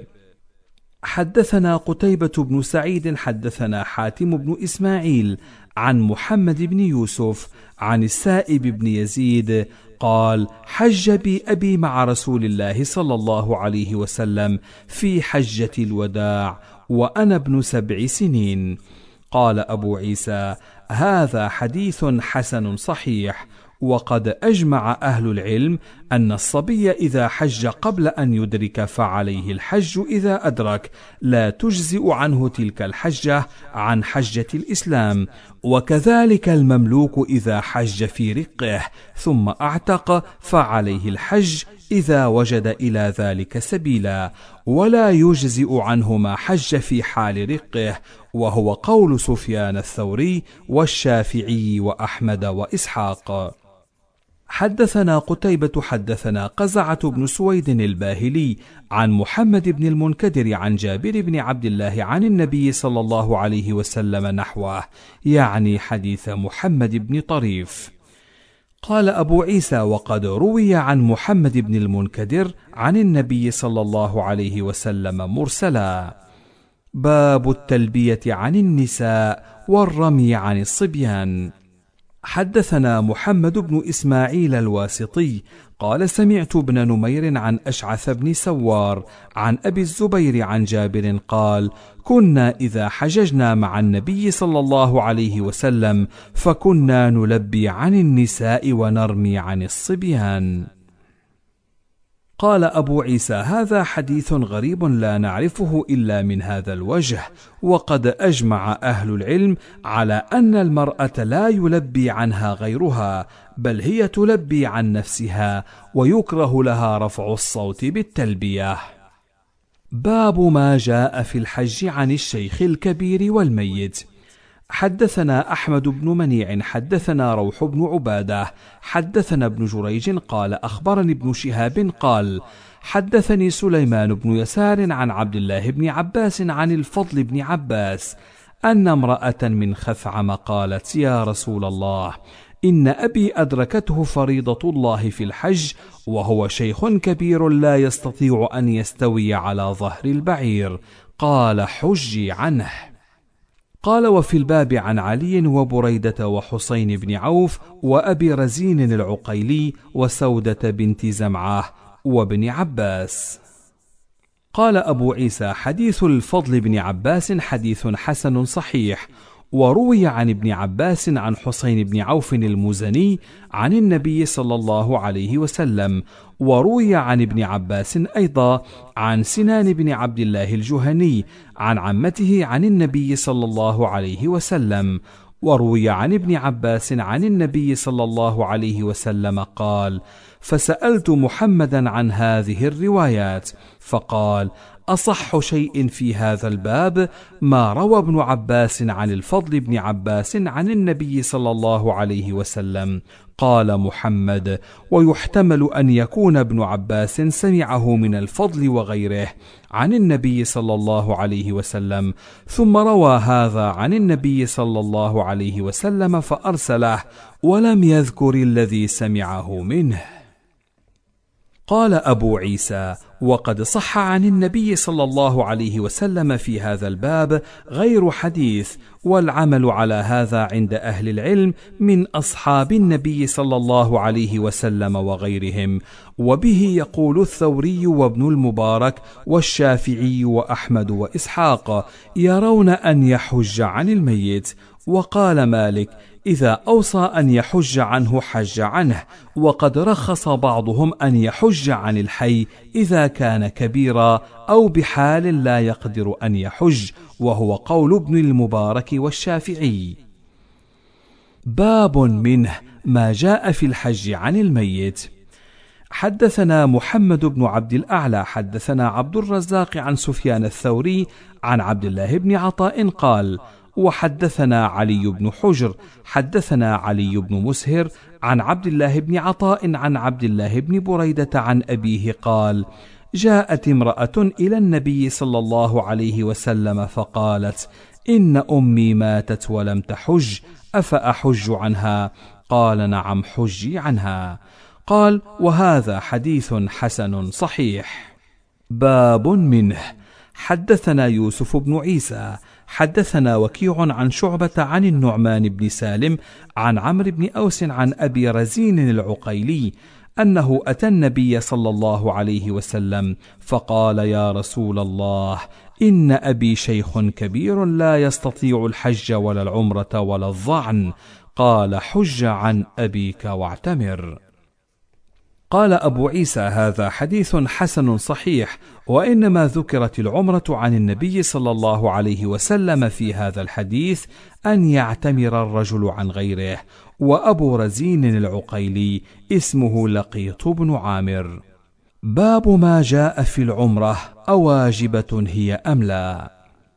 B: حدثنا قتيبة بن سعيد حدثنا حاتم بن إسماعيل عن محمد بن يوسف عن السائب بن يزيد قال: حج بي أبي مع رسول الله صلى الله عليه وسلم في حجة الوداع وأنا ابن سبع سنين. قال أبو عيسى: هذا حديث حسن صحيح. وقد أجمع أهل العلم أن الصبي إذا حج قبل أن يدرك فعليه الحج إذا أدرك، لا تجزئ عنه تلك الحجة عن حجة الإسلام. وكذلك المملوك إذا حج في رقه ثم أعتق فعليه الحج إذا وجد إلى ذلك سبيلا، ولا يجزئ عنه ما حج في حال رقه، وهو قول سفيان الثوري والشافعي وأحمد وإسحاق. حدثنا قتيبة حدثنا قزعة بن سويد الباهلي عن محمد بن المنكدر عن جابر بن عبد الله عن النبي صلى الله عليه وسلم نحوه، يعني حديث محمد بن طريف. قال أبو عيسى: وقد روي عن محمد بن المنكدر عن النبي صلى الله عليه وسلم مرسلا. باب التلبية عن النساء والرمي عن الصبيان. حدثنا محمد بن إسماعيل الواسطي قال: سمعت ابن نمير عن أشعث بن سوار عن أبي الزبير عن جابر قال: كنا إذا حججنا مع النبي صلى الله عليه وسلم فكنا نلبي عن النساء ونرمي عن الصبيان. قال أبو عيسى: هذا حديث غريب لا نعرفه إلا من هذا الوجه. وقد أجمع أهل العلم على أن المرأة لا يلبي عنها غيرها، بل هي تلبي عن نفسها، ويكره لها رفع الصوت بالتلبية. باب ما جاء في الحج عن الشيخ الكبير والميت. حدثنا أحمد بن منيع حدثنا روح بن عبادة حدثنا ابن جريج قال: أخبرني ابن شهاب قال: حدثني سليمان بن يسار عن عبد الله بن عباس عن الفضل بن عباس أن امرأة من خثعم قالت: يا رسول الله، إن أبي أدركته فريضة الله في الحج، وهو شيخ كبير لا يستطيع أن يستوي على ظهر البعير. قال: حجي عنه. قال: وفي الباب عن علي وبريدة وحسين بن عوف وأبي رزين العقيلي وسودة بنت زمعة وابن عباس. قال أبو عيسى: حديث الفضل بن عباس حديث حسن صحيح. وروي عن ابن عباس عن حسين بن عوف المزني عن النبي صلى الله عليه وسلم، وروي عن ابن عباس أيضا عن سنان بن عبد الله الجهني عن عمته عن النبي صلى الله عليه وسلم، وروي عن ابن عباس عن النبي صلى الله عليه وسلم قال: فسألت محمدا عن هذه الروايات فقال: أصح شيء في هذا الباب ما روى ابن عباس عن الفضل بن عباس عن النبي صلى الله عليه وسلم. قال محمد: ويحتمل أن يكون ابن عباس سمعه من الفضل وغيره عن النبي صلى الله عليه وسلم، ثم روى هذا عن النبي صلى الله عليه وسلم فأرسله، ولم يذكر الذي سمعه منه. قال أبو عيسى: وقد صح عن النبي صلى الله عليه وسلم في هذا الباب غير حديث، والعمل على هذا عند أهل العلم من أصحاب النبي صلى الله عليه وسلم وغيرهم، وبه يقول الثوري وابن المبارك والشافعي وأحمد وإسحاق، يرون أن يحج عن الميت. وقال مالك: إذا أوصى أن يحج عنه حج عنه، وقد رخص بعضهم أن يحج عن الحي إذا كان كبيرا أو بحال لا يقدر أن يحج، وهو قول ابن المبارك والشافعي. باب منه ما جاء في الحج عن الميت. حدثنا محمد بن عبد الأعلى حدثنا عبد الرزاق عن سفيان الثوري عن عبد الله بن عطاء قال: وحدثنا علي بن حجر حدثنا علي بن مسهر عن عبد الله بن عطاء عن عبد الله بن بريدة عن أبيه قال: جاءت امرأة إلى النبي صلى الله عليه وسلم فقالت: إن أمي ماتت ولم تحج، أفأحج عنها؟ قال: نعم، حجي عنها. قال: وهذا حديث حسن صحيح. باب منه. حدثنا يوسف بن عيسى حدثنا وكيع عن شعبة عن النعمان بن سالم عن عمرو بن أوس عن أبي رزين العقيلي أنه أتى النبي صلى الله عليه وسلم فقال: يا رسول الله، إن أبي شيخ كبير لا يستطيع الحج ولا العمرة ولا الظعن. قال: حج عن أبيك واعتمر. قال أبو عيسى: هذا حديث حسن صحيح، وإنما ذكرت العمرة عن النبي صلى الله عليه وسلم في هذا الحديث أن يعتمر الرجل عن غيره. وأبو رزين العقيلي اسمه لقيط بن عامر. باب ما جاء في العمرة، أواجبة هي أم لا؟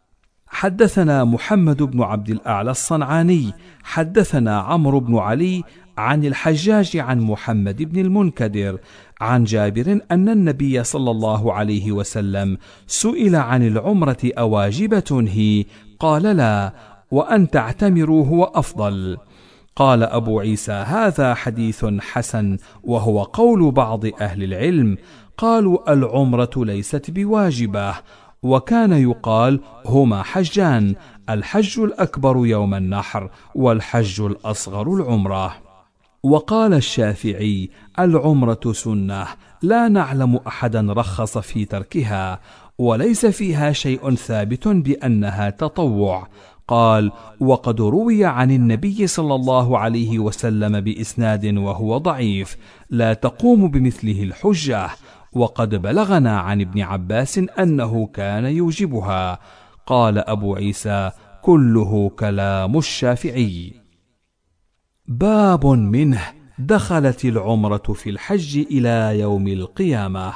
B: حدثنا محمد بن عبد الأعلى الصنعاني حدثنا عمرو بن علي عن الحجاج عن محمد بن المنكدر عن جابر أن النبي صلى الله عليه وسلم سئل عن العمرة أواجبة هي؟ قال: لا، وأن تعتمروا هو أفضل. قال أبو عيسى: هذا حديث حسن، وهو قول بعض أهل العلم. قالوا: العمرة ليست بواجبة، وكان يقال هما حجان: الحج الأكبر يوم النحر، والحج الأصغر العمرة. وقال الشافعي: العمرة سنة، لا نعلم أحدا رخص في تركها، وليس فيها شيء ثابت بأنها تطوع. قال: وقد روي عن النبي صلى الله عليه وسلم بإسناد وهو ضعيف لا تقوم بمثله الحجة، وقد بلغنا عن ابن عباس أنه كان يوجبها. قال أبو عيسى: كله كلام الشافعي. باب منه. دخلت العمرة في الحج إلى يوم القيامة.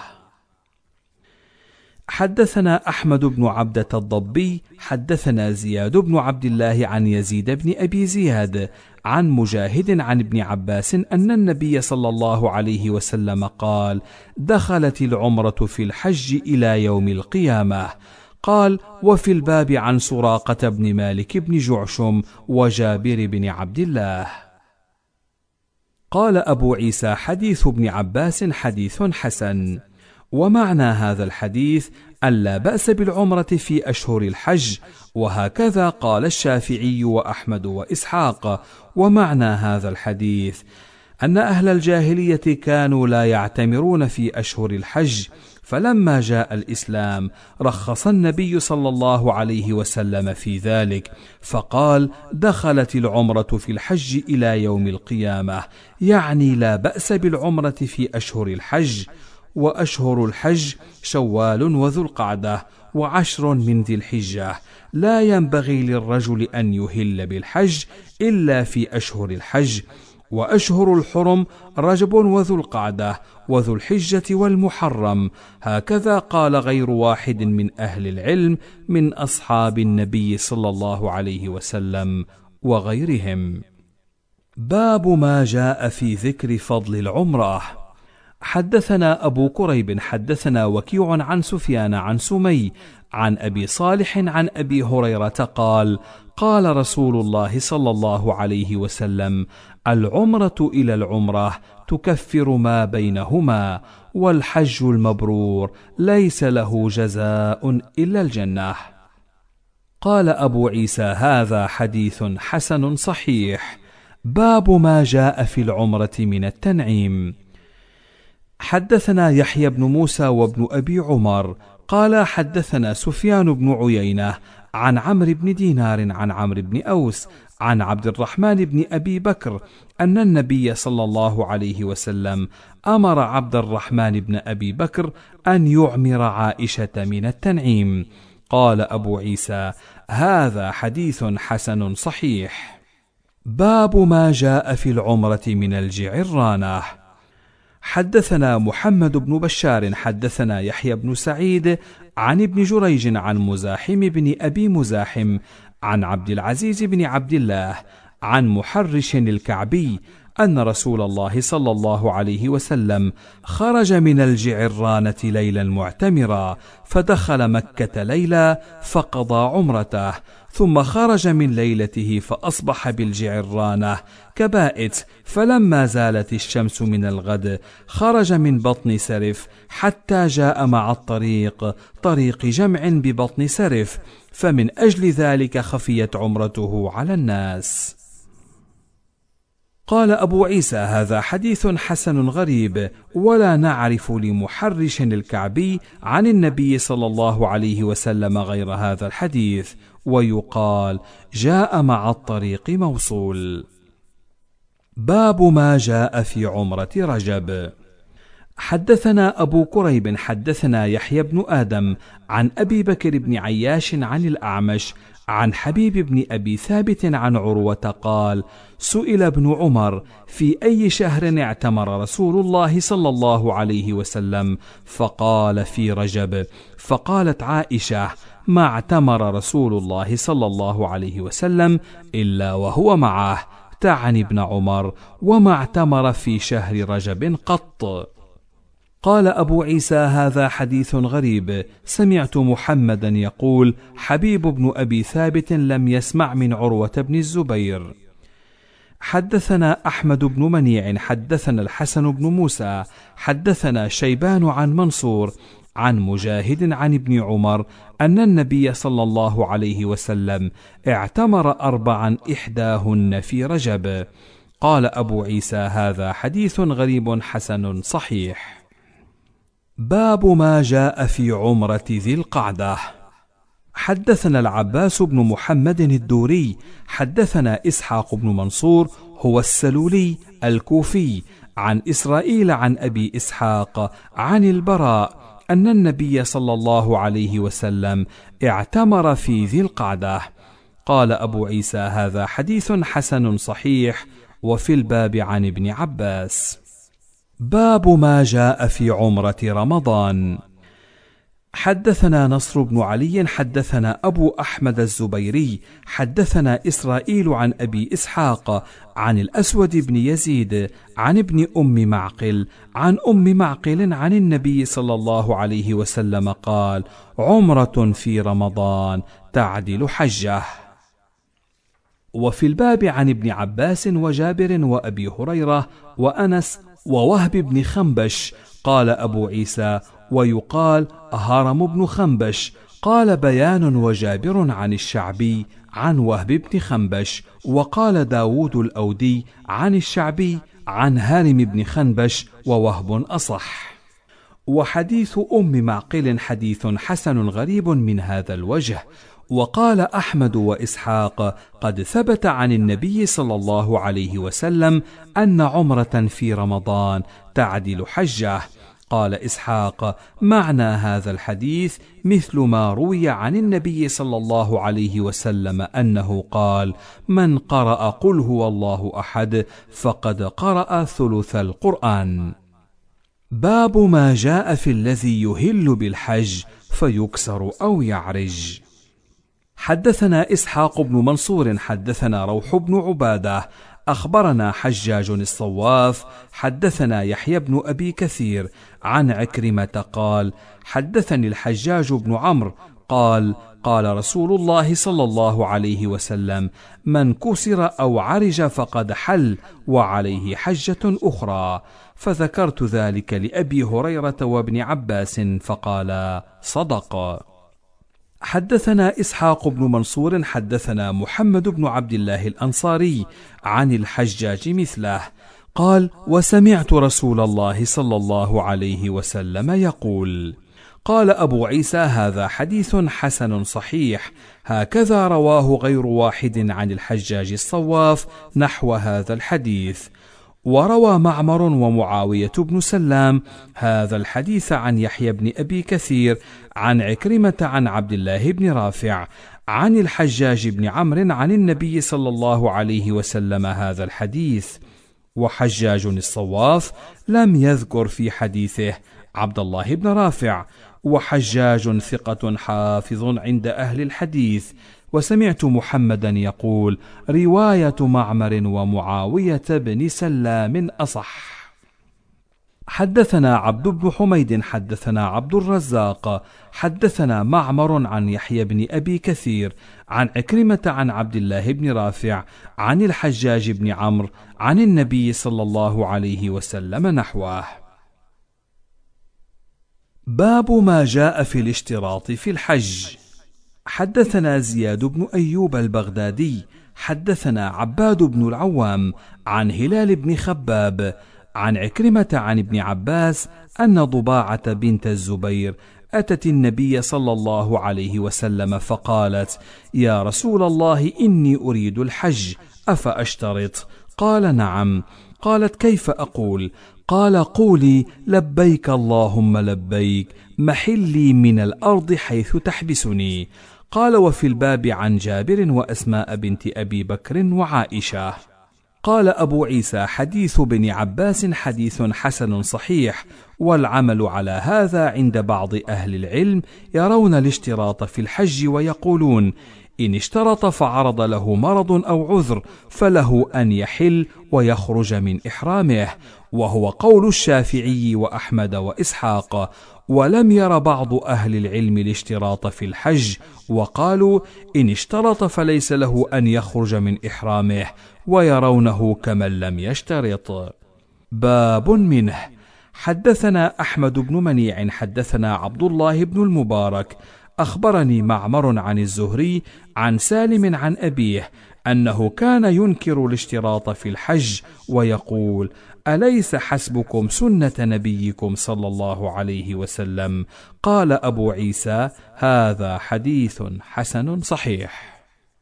B: حدثنا أحمد بن عبدة الضبي حدثنا زياد بن عبد الله عن يزيد بن أبي زياد عن مجاهد عن ابن عباس أن النبي صلى الله عليه وسلم قال: دخلت العمرة في الحج إلى يوم القيامة. قال: وفي الباب عن سراقة بن مالك بن جعشم وجابر بن عبد الله. قال أبو عيسى: حديث ابن عباس حديث حسن. ومعنى هذا الحديث أن لا بأس بالعمرة في أشهر الحج، وهكذا قال الشافعي وأحمد وإسحاق. ومعنى هذا الحديث أن أهل الجاهلية كانوا لا يعتمرون في أشهر الحج، فلما جاء الإسلام رخص النبي صلى الله عليه وسلم في ذلك، فقال: دخلت العمرة في الحج إلى يوم القيامة، يعني لا بأس بالعمرة في أشهر الحج. وأشهر الحج شوال وذو القعدة وعشر من ذي الحجة، لا ينبغي للرجل أن يهل بالحج إلا في أشهر الحج. وأشهر الحرم رجب وذو القعدة وذو الحجة والمحرم، هكذا قال غير واحد من أهل العلم من أصحاب النبي صلى الله عليه وسلم وغيرهم. باب ما جاء في ذكر فضل العمرة. حدثنا أبو كريب حدثنا وكيع عن سفيان عن سمي عن أبي صالح عن أبي هريرة قال: قال رسول الله صلى الله عليه وسلم: العمرة إلى العمرة تكفر ما بينهما، والحج المبرور ليس له جزاء إلا الجنة. قال أبو عيسى: هذا حديث حسن صحيح. باب ما جاء في العمرة من التنعيم. حدثنا يحيى بن موسى وابن أبي عمر قال حدثنا سفيان بن عيينة عن عمرو بن دينار عن عمرو بن أوس عن عبد الرحمن بن أبي بكر أن النبي صلى الله عليه وسلم أمر عبد الرحمن بن أبي بكر أن يعمر عائشة من التنعيم. قال أبو عيسى: هذا حديث حسن صحيح. باب ما جاء في العمرة من الجعرانة. حدثنا محمد بن بشار حدثنا يحيى بن سعيد عن ابن جريج عن مزاحم بن أبي مزاحم عن عبد العزيز بن عبد الله عن محرش الكعبي أن رسول الله صلى الله عليه وسلم خرج من الجعرانة ليلا معتمرا، فدخل مكة ليلا فقضى عمرته، ثم خرج من ليلته فأصبح بالجعرانة كبائت، فلما زالت الشمس من الغد خرج من بطن سرف حتى جاء مع الطريق طريق جمع ببطن سرف، فمن أجل ذلك خفيت عمرته على الناس. قال أبو عيسى: هذا حديث حسن غريب، ولا نعرف لمحرش الكعبي عن النبي صلى الله عليه وسلم غير هذا الحديث، ويقال جاء مع الطريق موصول. باب ما جاء في عمرة رجب. حدثنا أبو كريب حدثنا يحيى بن آدم عن أبي بكر بن عياش عن الأعمش عن حبيب بن أبي ثابت عن عروة قال: سئل ابن عمر: في أي شهر اعتمر رسول الله صلى الله عليه وسلم؟ فقال: في رجب. فقالت عائشة: ما اعتمر رسول الله صلى الله عليه وسلم إلا وهو معه، تعني ابن عمر، وما اعتمر في شهر رجب قط. قال أبو عيسى: هذا حديث غريب، سمعت محمدا يقول: حبيب بن أبي ثابت لم يسمع من عروة بن الزبير. حدثنا أحمد بن منيع حدثنا الحسن بن موسى حدثنا شيبان عن منصور عن مجاهد عن ابن عمر أن النبي صلى الله عليه وسلم اعتمر أربعا إحداهن في رجب. قال أبو عيسى: هذا حديث غريب حسن صحيح. باب ما جاء في عمرة ذي القعدة. حدثنا العباس بن محمد الدوري حدثنا إسحاق بن منصور هو السلولي الكوفي عن إسرائيل عن أبي إسحاق عن البراء أن النبي صلى الله عليه وسلم اعتمر في ذي القعدة. قال أبو عيسى: هذا حديث حسن صحيح. وفي الباب عن ابن عباس. باب ما جاء في عمرة رمضان. حدثنا نصر بن علي حدثنا أبو أحمد الزبيري حدثنا إسرائيل عن أبي إسحاق عن الأسود بن يزيد عن ابن أم معقل عن أم معقل عن النبي صلى الله عليه وسلم قال: عمرة في رمضان تعدل حجة. وفي الباب عن ابن عباس وجابر وأبي هريرة وأنس ووهب بن خنبش. قال أبو عيسى: ويقال هرم بن خنبش. قال بيان وجابر عن الشعبي عن وهب بن خنبش. وقال داود الأودي عن الشعبي عن هارم بن خنبش، ووهب أصح. وحديث أم معقل حديث حسن غريب من هذا الوجه. وقال أحمد وإسحاق: قد ثبت عن النبي صلى الله عليه وسلم أن عمرة في رمضان تعدل حجة. قال إسحاق: معنى هذا الحديث مثل ما روي عن النبي صلى الله عليه وسلم أنه قال: من قرأ قل هو الله أحد فقد قرأ ثلث القرآن. باب ما جاء في الذي يهل بالحج فيكسر أو يعرج. حدثنا إسحاق بن منصور حدثنا روح بن عبادة أخبرنا حجاج الصواف حدثنا يحيى بن أبي كثير عن عكرمة قال: حدثني الحجاج بن عمرو قال: قال رسول الله صلى الله عليه وسلم: من كسر أو عرج فقد حل وعليه حجة أخرى. فذكرت ذلك لأبي هريرة وابن عباس فقال: صدق. حدثنا إسحاق بن منصور حدثنا محمد بن عبد الله الأنصاري عن الحجاج مثله قال: وسمعت رسول الله صلى الله عليه وسلم يقول. قال أبو عيسى: هذا حديث حسن صحيح، هكذا رواه غير واحد عن الحجاج الصواف نحو هذا الحديث. وروى معمر ومعاوية بن سلام هذا الحديث عن يحيى بن أبي كثير عن عكرمة عن عبد الله بن رافع عن الحجاج بن عمرو عن النبي صلى الله عليه وسلم هذا الحديث. وحجاج الصواف لم يذكر في حديثه عبد الله بن رافع، وحجاج ثقة حافظ عند أهل الحديث. وسمعت محمدا يقول: رواية معمر ومعاوية بن سلام أصح. حدثنا عبد بن حميد حدثنا عبد الرزاق حدثنا معمر عن يحيى بن أبي كثير عن عكرمة عن عبد الله بن رافع عن الحجاج بن عمرو عن النبي صلى الله عليه وسلم نحوه. باب ما جاء في الاشتراط في الحج. حدثنا زياد بن أيوب البغدادي حدثنا عباد بن العوام عن هلال بن خباب عن عكرمة عن ابن عباس أن ضباعة بنت الزبير أتت النبي صلى الله عليه وسلم فقالت: يا رسول الله، إني أريد الحج أفأشترط؟ قال: نعم. قالت: كيف أقول؟ قال: قولي: لبيك اللهم لبيك، محلي من الأرض حيث تحبسني. قال: وفي الباب عن جابر وأسماء بنت أبي بكر وعائشة. قال أبو عيسى: حديث بن عباس حديث حسن صحيح، والعمل على هذا عند بعض أهل العلم يرون الاشتراط في الحج ويقولون: إن اشترط فعرض له مرض أو عذر فله أن يحل ويخرج من إحرامه، وهو قول الشافعي وأحمد وإسحاق. ولم ير بعض أهل العلم الاشتراط في الحج، وقالوا: إن اشترط فليس له أن يخرج من إحرامه، ويرونه كمن لم يشترط. باب منه. حدثنا أحمد بن منيع حدثنا عبد الله بن المبارك أخبرني معمر عن الزهري عن سالم عن أبيه أنه كان ينكر الاشتراط في الحج ويقول: أليس حسبكم سنة نبيكم صلى الله عليه وسلم؟ قال أبو عيسى: هذا حديث حسن صحيح.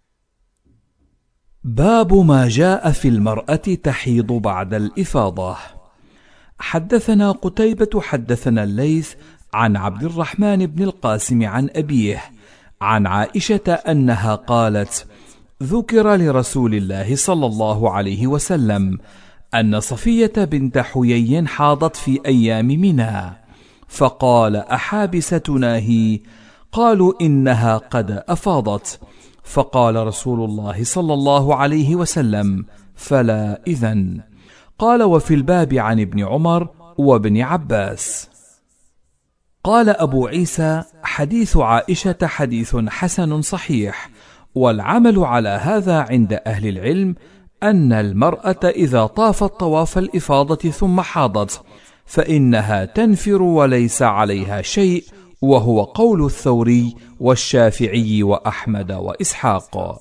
B: باب ما جاء في المرأة تحيض بعد الإفاضة. حدثنا قتيبة حدثنا الليث عن عبد الرحمن بن القاسم عن أبيه عن عائشة أنها قالت: ذكر لرسول الله صلى الله عليه وسلم أن صفية بنت حيي حاضت في أيام منى، فقال: أحابستنا هي؟ قالوا: إنها قد أفاضت. فقال رسول الله صلى الله عليه وسلم: فلا إذن. قال: وفي الباب عن ابن عمر وابن عباس. قال أبو عيسى: حديث عائشة حديث حسن صحيح، والعمل على هذا عند أهل العلم أن المرأة إذا طافت طواف الإفاضة ثم حاضت فإنها تنفر وليس عليها شيء، وهو قول الثوري والشافعي وأحمد وإسحاق.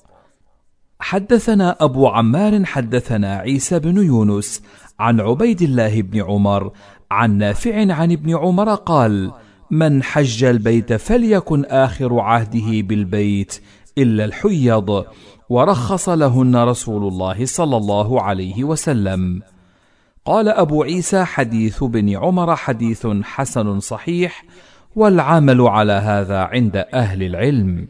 B: حدثنا أبو عمار حدثنا عيسى بن يونس عن عبيد الله بن عمر عن نافع عن ابن عمر قال: من حج البيت فليكن آخر عهده بالبيت إلا الحيض، ورخص لهن رسول الله صلى الله عليه وسلم. قال أبو عيسى: حديث بن عمر حديث حسن صحيح، والعمل على هذا عند أهل العلم.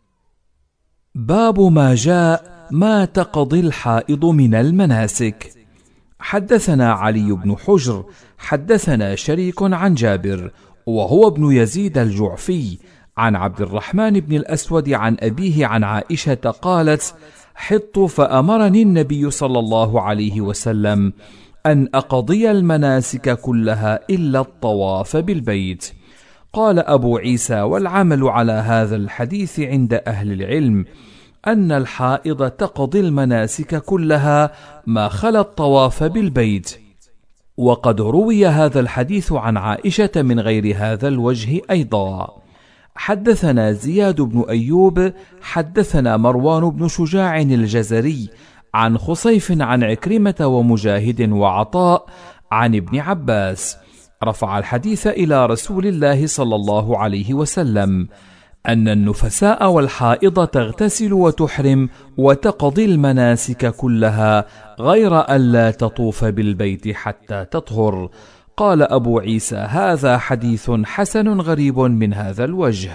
B: باب ما جاء ما تقضي الحائض من المناسك. حدثنا علي بن حجر حدثنا شريك عن جابر وهو ابن يزيد الجعفي عن عبد الرحمن بن الأسود عن أبيه عن عائشة قالت: حضت فأمرني النبي صلى الله عليه وسلم أن أقضي المناسك كلها إلا الطواف بالبيت. قال أبو عيسى: والعمل على هذا الحديث عند أهل العلم أن الحائض تقضي المناسك كلها ما خلا الطواف بالبيت. وقد روي هذا الحديث عن عائشة من غير هذا الوجه أيضا. حدثنا زياد بن أيوب حدثنا مروان بن شجاع الجزري عن خصيف عن عكرمة ومجاهد وعطاء عن ابن عباس رفع الحديث إلى رسول الله صلى الله عليه وسلم أن النفساء والحائض تغتسل وتحرم وتقضي المناسك كلها غير أن لا تطوف بالبيت حتى تطهر. قال أبو عيسى: هذا حديث حسن غريب من هذا الوجه.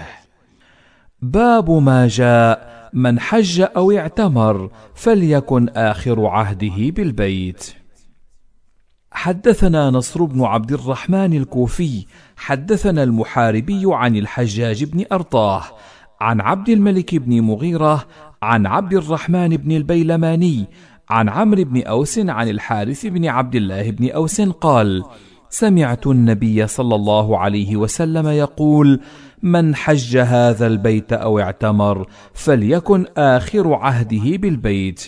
B: باب ما جاء من حج أو اعتمر فليكن آخر عهده بالبيت. حدثنا نصر بن عبد الرحمن الكوفي حدثنا المحاربي عن الحجاج بن أرطاه عن عبد الملك بن مغيرة عن عبد الرحمن بن البيلماني عن عمرو بن أوس عن الحارث بن عبد الله بن أوس قال: سمعت النبي صلى الله عليه وسلم يقول: من حج هذا البيت أو اعتمر فليكن آخر عهده بالبيت.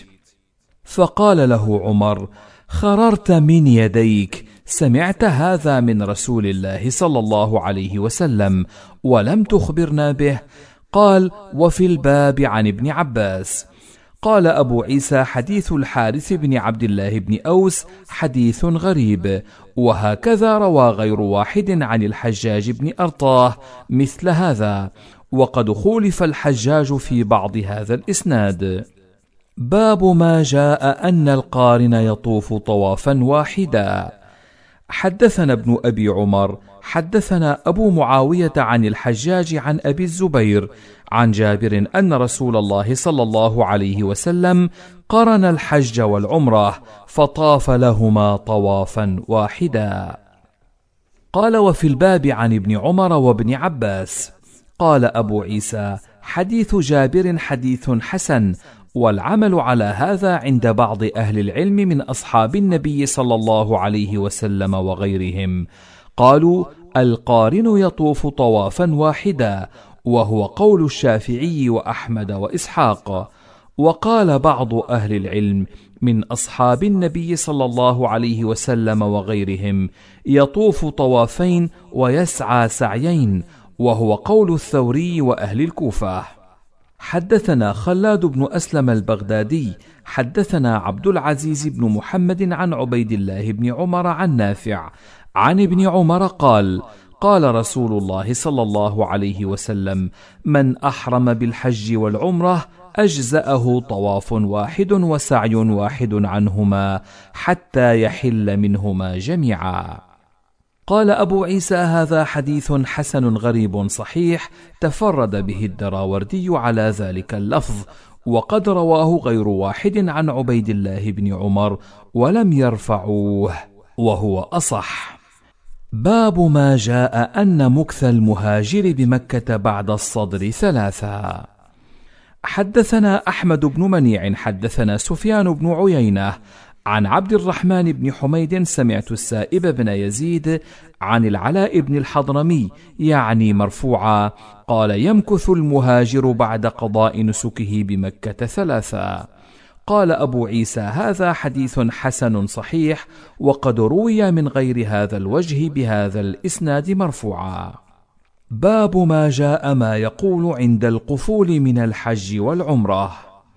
B: فقال له عمر: خررت من يديك، سمعت هذا من رسول الله صلى الله عليه وسلم ولم تخبرنا به. قال: وفي الباب عن ابن عباس. قال أبو عيسى: حديث الحارث بن عبد الله بن أوس حديث غريب، وهكذا روى غير واحد عن الحجاج بن أرطاه مثل هذا، وقد خولف الحجاج في بعض هذا الإسناد. باب ما جاء أن القارن يطوف طوافا واحدا. حدثنا ابن أبي عمر حدثنا أبو معاوية عن الحجاج عن أبي الزبير عن جابر أن رسول الله صلى الله عليه وسلم قرن الحج والعمرة فطاف لهما طوافا واحدا. قال: وفي الباب عن ابن عمر وابن عباس. قال أبو عيسى: حديث جابر حديث حسن، والعمل على هذا عند بعض أهل العلم من أصحاب النبي صلى الله عليه وسلم وغيرهم. قالوا: القارن يطوف طوافا واحدا، وهو قول الشافعي وأحمد وإسحاق. وقال بعض أهل العلم من أصحاب النبي صلى الله عليه وسلم وغيرهم: يطوف طوافين ويسعى سعيين، وهو قول الثوري وأهل الكوفة. حدثنا خلاد بن أسلم البغدادي حدثنا عبد العزيز بن محمد عن عبيد الله بن عمر عن نافع عن ابن عمر قال: قال رسول الله صلى الله عليه وسلم: من أحرم بالحج والعمرة أجزأه طواف واحد وسعي واحد عنهما حتى يحل منهما جميعا. قال أبو عيسى: هذا حديث حسن غريب صحيح، تفرد به الدراوردي على ذلك اللفظ، وقد رواه غير واحد عن عبيد الله بن عمر ولم يرفعوه، وهو أصح. باب ما جاء أن مكث المهاجر بمكة بعد الصدر ثلاثة. حدثنا أحمد بن منيع حدثنا سفيان بن عيينة عن عبد الرحمن بن حميد سمعت السائب بن يزيد عن العلاء بن الحضرمي يعني مرفوعا قال: يمكث المهاجر بعد قضاء نسكه بمكة ثلاثة. قال أبو عيسى: هذا حديث حسن صحيح، وقد روي من غير هذا الوجه بهذا الإسناد مرفوعا. باب ما جاء ما يقول عند القفول من الحج والعمرة.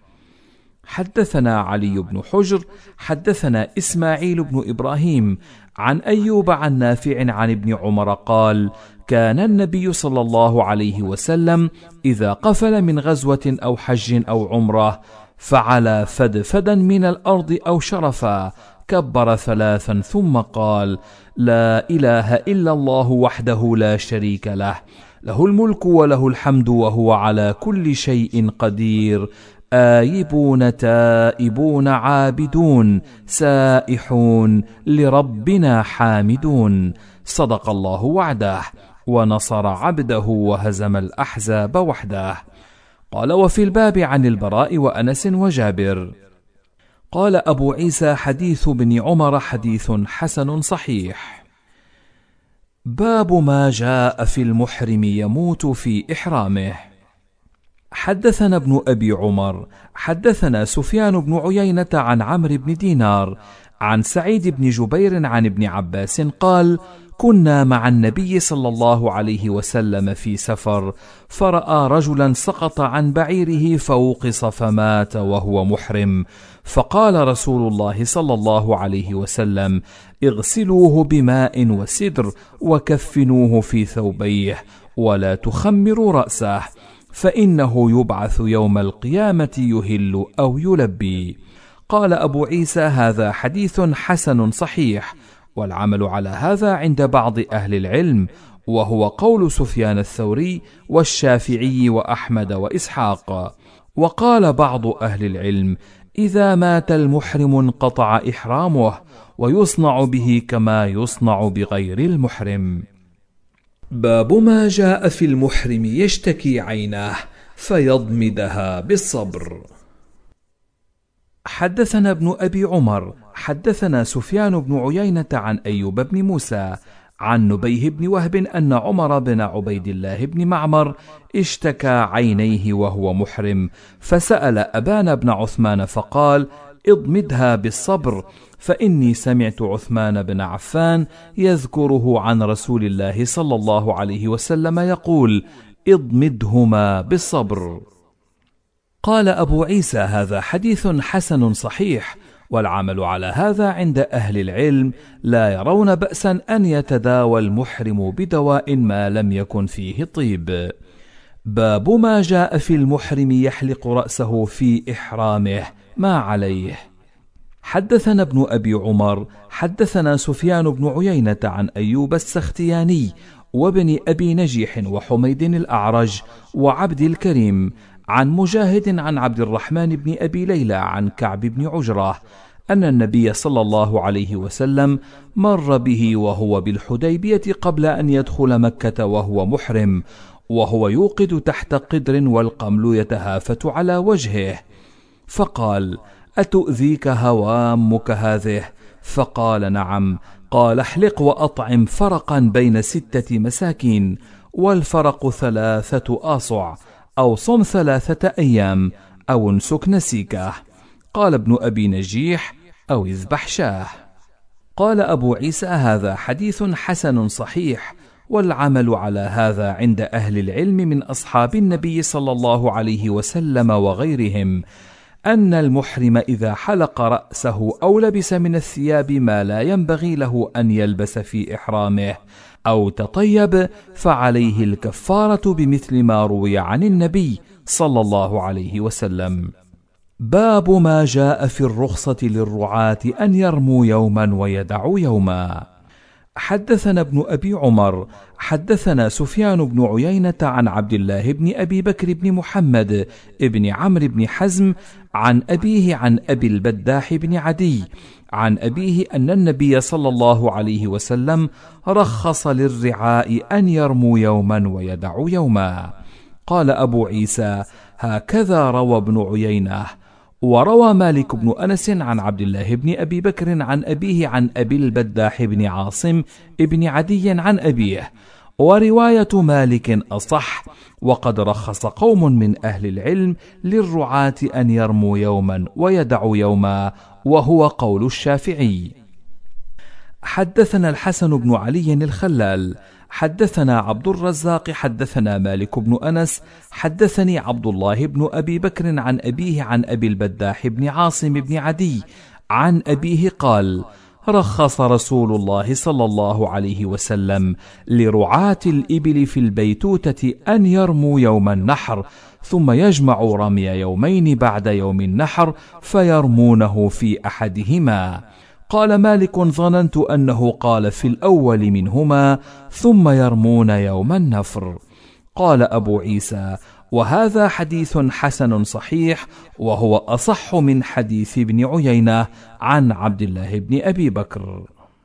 B: حدثنا علي بن حجر حدثنا إسماعيل بن إبراهيم عن أيوب عن نافع عن ابن عمر قال: كان النبي صلى الله عليه وسلم إذا قفل من غزوة أو حج أو عمرة فعلى فدفدا من الأرض أو شرفا كبر ثلاثا ثم قال: لا إله إلا الله وحده لا شريك له، له الملك وله الحمد وهو على كل شيء قدير، آيبون تائبون عابدون سائحون لربنا حامدون، صدق الله وعده ونصر عبده وهزم الأحزاب وحده. قال: وفي الباب عن البراء وأنس وجابر. قال أبو عيسى: حديث ابن عمر حديث حسن صحيح. باب ما جاء في المحرم يموت في إحرامه. حدثنا ابن أبي عمر حدثنا سفيان بن عيينة عن عمرو بن دينار عن سعيد بن جبير عن ابن عباس قال: كنا مع النبي صلى الله عليه وسلم في سفر، فرأى رجلا سقط عن بعيره فوقص فمات وهو محرم، فقال رسول الله صلى الله عليه وسلم: اغسلوه بماء وسدر وكفنوه في ثوبيه ولا تخمروا رأسه، فإنه يبعث يوم القيامة يهل أو يلبي. قال أبو عيسى: هذا حديث حسن صحيح، والعمل على هذا عند بعض أهل العلم، وهو قول سفيان الثوري والشافعي وأحمد وإسحاق. وقال بعض أهل العلم: إذا مات المحرم انقطع إحرامه، ويصنع به كما يصنع بغير المحرم. باب ما جاء في المحرم يشتكي عيناه فيضمدها بالصبر. حدثنا ابن أبي عمر حدثنا سفيان بن عيينة عن أيوب بن موسى عن نبيه بن وهب أن عمر بن عبيد الله بن معمر اشتكى عينيه وهو محرم، فسأل أبان بن عثمان فقال: اضمدها بالصبر، فإني سمعت عثمان بن عفان يذكره عن رسول الله صلى الله عليه وسلم يقول: اضمدهما بالصبر. قال أبو عيسى: هذا حديث حسن صحيح، والعمل على هذا عند أهل العلم، لا يرون بأسا أن يتداوى المحرم بدواء ما لم يكن فيه طيب. باب ما جاء في المحرم يحلق رأسه في إحرامه ما عليه. حدثنا ابن أبي عمر حدثنا سفيان بن عيينة عن أيوب السختياني وابن أبي نجيح وحميد الأعرج وعبد الكريم عن مجاهد عن عبد الرحمن بن أبي ليلى عن كعب بن عجرة أن النبي صلى الله عليه وسلم مر به وهو بالحديبية قبل أن يدخل مكة وهو محرم، وهو يوقد تحت قدر والقمل يتهافت على وجهه، فقال: أتؤذيك هوامك هذه؟ فقال: نعم. قال: احلق وأطعم فرقا بين ستة مساكين، والفرق ثلاثة آصع، أو صم ثلاثة أيام، أو انسك نسيكه. قال ابن أبي نجيح: أو اذبح شاه. قال أبو عيسى: هذا حديث حسن صحيح، والعمل على هذا عند أهل العلم من أصحاب النبي صلى الله عليه وسلم وغيرهم، أن المحرم إذا حلق رأسه أو لبس من الثياب ما لا ينبغي له أن يلبس في إحرامه أو تطيب، فعليه الكفارة بمثل ما روي عن النبي صلى الله عليه وسلم. باب ما جاء في الرخصة للرعاة أن يرموا يوما ويدعوا يوما. حدثنا ابن أبي عمر حدثنا سفيان بن عيينة عن عبد الله بن أبي بكر بن محمد بن عمرو بن حزم عن أبيه عن أبي البداح بن عدي عن أبيه أن النبي صلى الله عليه وسلم رخص للرعاء أن يرموا يوما ويدعوا يوما. قال أبو عيسى: هكذا روى ابن عيينة. وروى مالك بن أنس عن عبد الله بن أبي بكر عن أبيه عن أبي البداح بن عاصم بن عدي عن أبيه، ورواية مالك أصح، وقد رخص قوم من أهل العلم للرعاة أن يرموا يوما ويدعوا يوما، وهو قول الشافعي. حدثنا الحسن بن علي الخلال حدثنا عبد الرزاق حدثنا مالك بن أنس حدثني عبد الله بن أبي بكر عن أبيه عن أبي البداح بن عاصم بن عدي عن أبيه قال: رخص رسول الله صلى الله عليه وسلم لرعاة الإبل في البيتوتة أن يرموا يوم النحر، ثم يجمعوا رمي يومين بعد يوم النحر فيرمونه في أحدهما. قال مالك: ظننت أنه قال في الأول منهما ثم يرمون يوم النفر. قال أبو عيسى: وهذا حديث حسن صحيح، وهو أصح من حديث ابن عيينة عن عبد الله بن أبي بكر.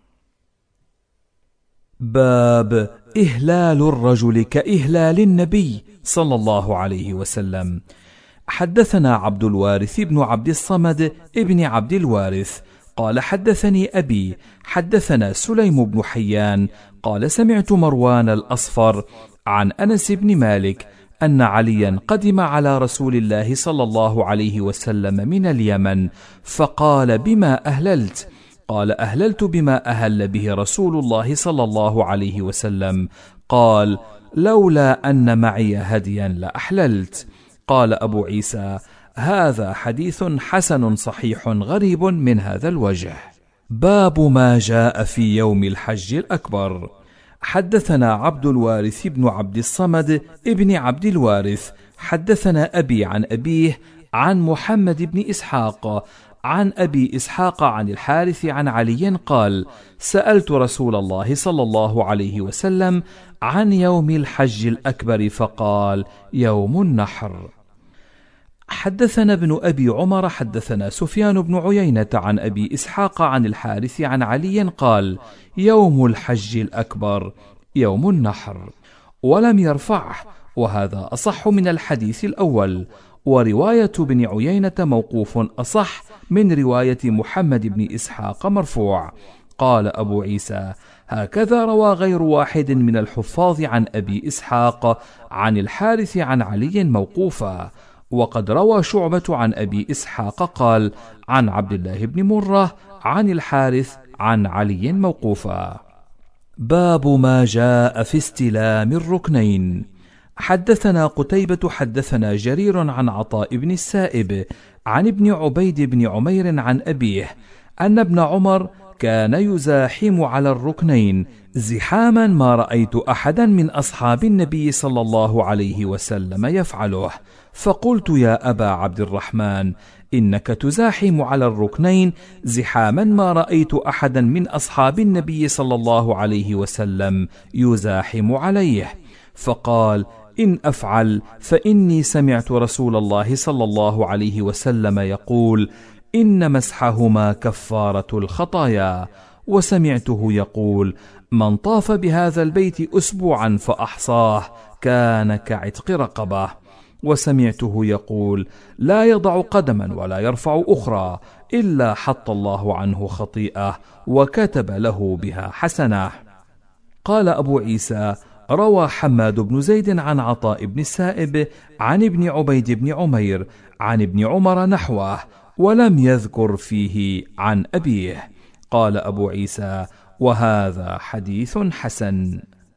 B: باب إهلال الرجل كإهلال النبي صلى الله عليه وسلم. حدثنا عبد الوارث بن عبد الصمد ابن عبد الوارث قال: حدثني أبي حدثنا سليم بن حيان قال: سمعت مروان الأصفر عن أنس بن مالك أن عليا قدم على رسول الله صلى الله عليه وسلم من اليمن، فقال: بما أهللت؟ قال: أهللت بما أهل به رسول الله صلى الله عليه وسلم. قال: لولا أن معي هديا لأحللت. قال أبو عيسى: هذا حديث حسن صحيح غريب من هذا الوجه. باب ما جاء في يوم الحج الأكبر. حدثنا عبد الوارث بن عبد الصمد ابن عبد الوارث حدثنا أبي عن أبيه عن محمد بن إسحاق عن أبي إسحاق عن الحارث عن علي قال: سألت رسول الله صلى الله عليه وسلم عن يوم الحج الأكبر فقال: يوم النحر. حدثنا ابن أبي عمر حدثنا سفيان بن عيينة عن أبي إسحاق عن الحارث عن علي قال: يوم الحج الأكبر يوم النحر، ولم يرفعه، وهذا أصح من الحديث الأول. ورواية بن عيينة موقوف أصح من رواية محمد بن إسحاق مرفوع. قال أبو عيسى: هكذا روى غير واحد من الحفاظ عن أبي إسحاق عن الحارث عن علي موقوفا. وقد روى شعبة عن أبي إسحاق قال: عن عبد الله بن مرة عن الحارث عن علي موقوفا. باب ما جاء في استلام الركنين. حدثنا قتيبة حدثنا جرير عن عطاء بن السائب عن ابن عبيد بن عمير عن أبيه أن ابن عمر كان يزاحم على الركنين زحاما ما رأيت أحدا من أصحاب النبي صلى الله عليه وسلم يفعله، فقلت: يا أبا عبد الرحمن، إنك تزاحم على الركنين زحاما ما رأيت أحدا من أصحاب النبي صلى الله عليه وسلم يزاحم عليه. فقال: إن أفعل فإني سمعت رسول الله صلى الله عليه وسلم يقول: إن مسحهما كفارة الخطايا، وسمعته يقول: من طاف بهذا البيت أسبوعا فأحصاه كان كعتق رقبة، وسمعته يقول: لا يضع قدما ولا يرفع أخرى إلا حط الله عنه خطيئة وكتب له بها حسنة. قال أبو عيسى: روى حماد بن زيد عن عطاء بن السائب عن ابن عبيد بن عمير عن ابن عمر نحوه، ولم يذكر فيه عن أبيه. قال أبو عيسى: وهذا حديث حسن.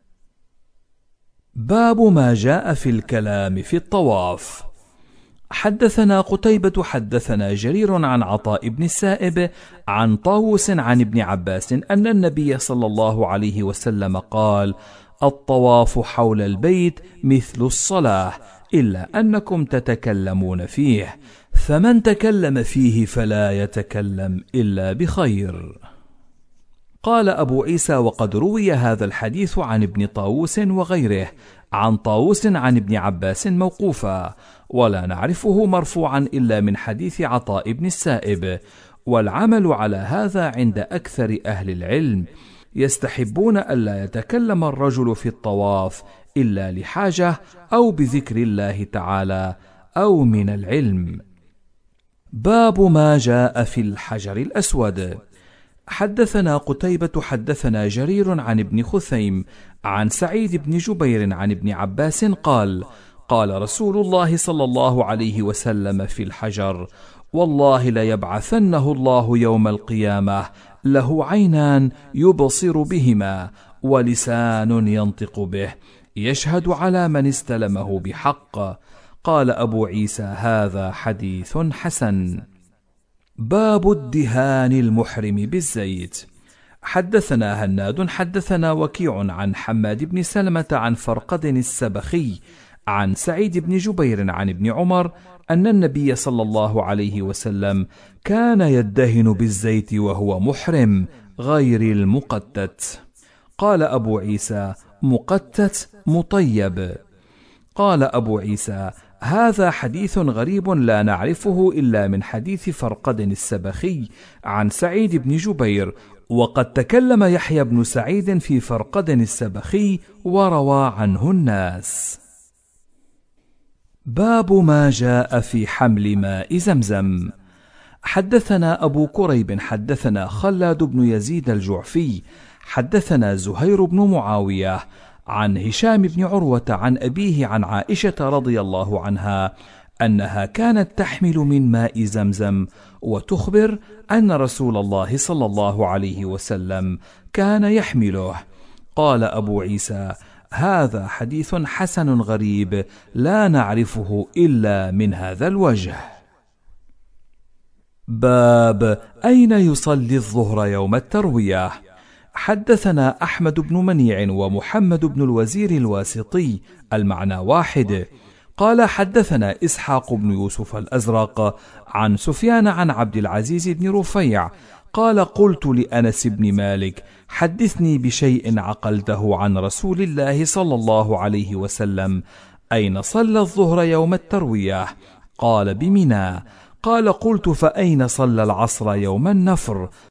B: باب ما جاء في الكلام في الطواف. حدثنا قتيبة حدثنا جرير عن عطاء بن السائب عن طاووس عن ابن عباس أن النبي صلى الله عليه وسلم قال: الطواف حول البيت مثل الصلاة، إلا أنكم تتكلمون فيه، فمن تكلم فيه فلا يتكلم إلا بخير. قال أبو عيسى: وقد روي هذا الحديث عن ابن طاووس وغيره عن طاووس عن ابن عباس موقوفا، ولا نعرفه مرفوعا إلا من حديث عطاء بن السائب. والعمل على هذا عند أكثر أهل العلم، يستحبون ألا يتكلم الرجل في الطواف إلا لحاجة أو بذكر الله تعالى أو من العلم. باب ما جاء في الحجر الأسود. حدثنا قتيبة حدثنا جرير عن ابن خثيم عن سعيد بن جبير عن ابن عباس قال: قال رسول الله صلى الله عليه وسلم في الحجر: والله ليبعثنه الله يوم القيامة له عينان يبصر بهما ولسان ينطق به، يشهد على من استلمه بحق. قال أبو عيسى: هذا حديث حسن. باب الدهان المحرم بالزيت. حدثنا هناد حدثنا وكيع عن حماد بن سلمة عن فرقد السبخي عن سعيد بن جبير عن ابن عمر أن النبي صلى الله عليه وسلم كان يدهن بالزيت وهو محرم غير المقتت. قال أبو عيسى: مقتت مطيب. قال أبو عيسى: هذا حديث غريب لا نعرفه إلا من حديث فرقد السبخي عن سعيد بن جبير، وقد تكلم يحيى بن سعيد في فرقد السبخي وروى عنه الناس. باب ما جاء في حمل ماء زمزم. حدثنا أبو كريب حدثنا خلاد بن يزيد الجعفي حدثنا زهير بن معاوية عن هشام بن عروة عن أبيه عن عائشة رضي الله عنها أنها كانت تحمل من ماء زمزم وتخبر أن رسول الله صلى الله عليه وسلم كان يحمله. قال أبو عيسى: هذا حديث حسن غريب لا نعرفه إلا من هذا الوجه. باب أين يصلي الظهر يوم التروية. حدثنا أحمد بن منيع ومحمد بن الوزير الواسطي المعنى واحد. قال حدثنا إسحاق بن يوسف الأزرق عن سفيان عن عبد العزيز بن رفيع قال: قلت لأنس بن مالك: حدثني بشيء عقلته عن رسول الله صلى الله عليه وسلم، أين صلى الظهر يوم التروية؟ قال: بمنى. قال: قلت: فأين صلى العصر يوم النفر؟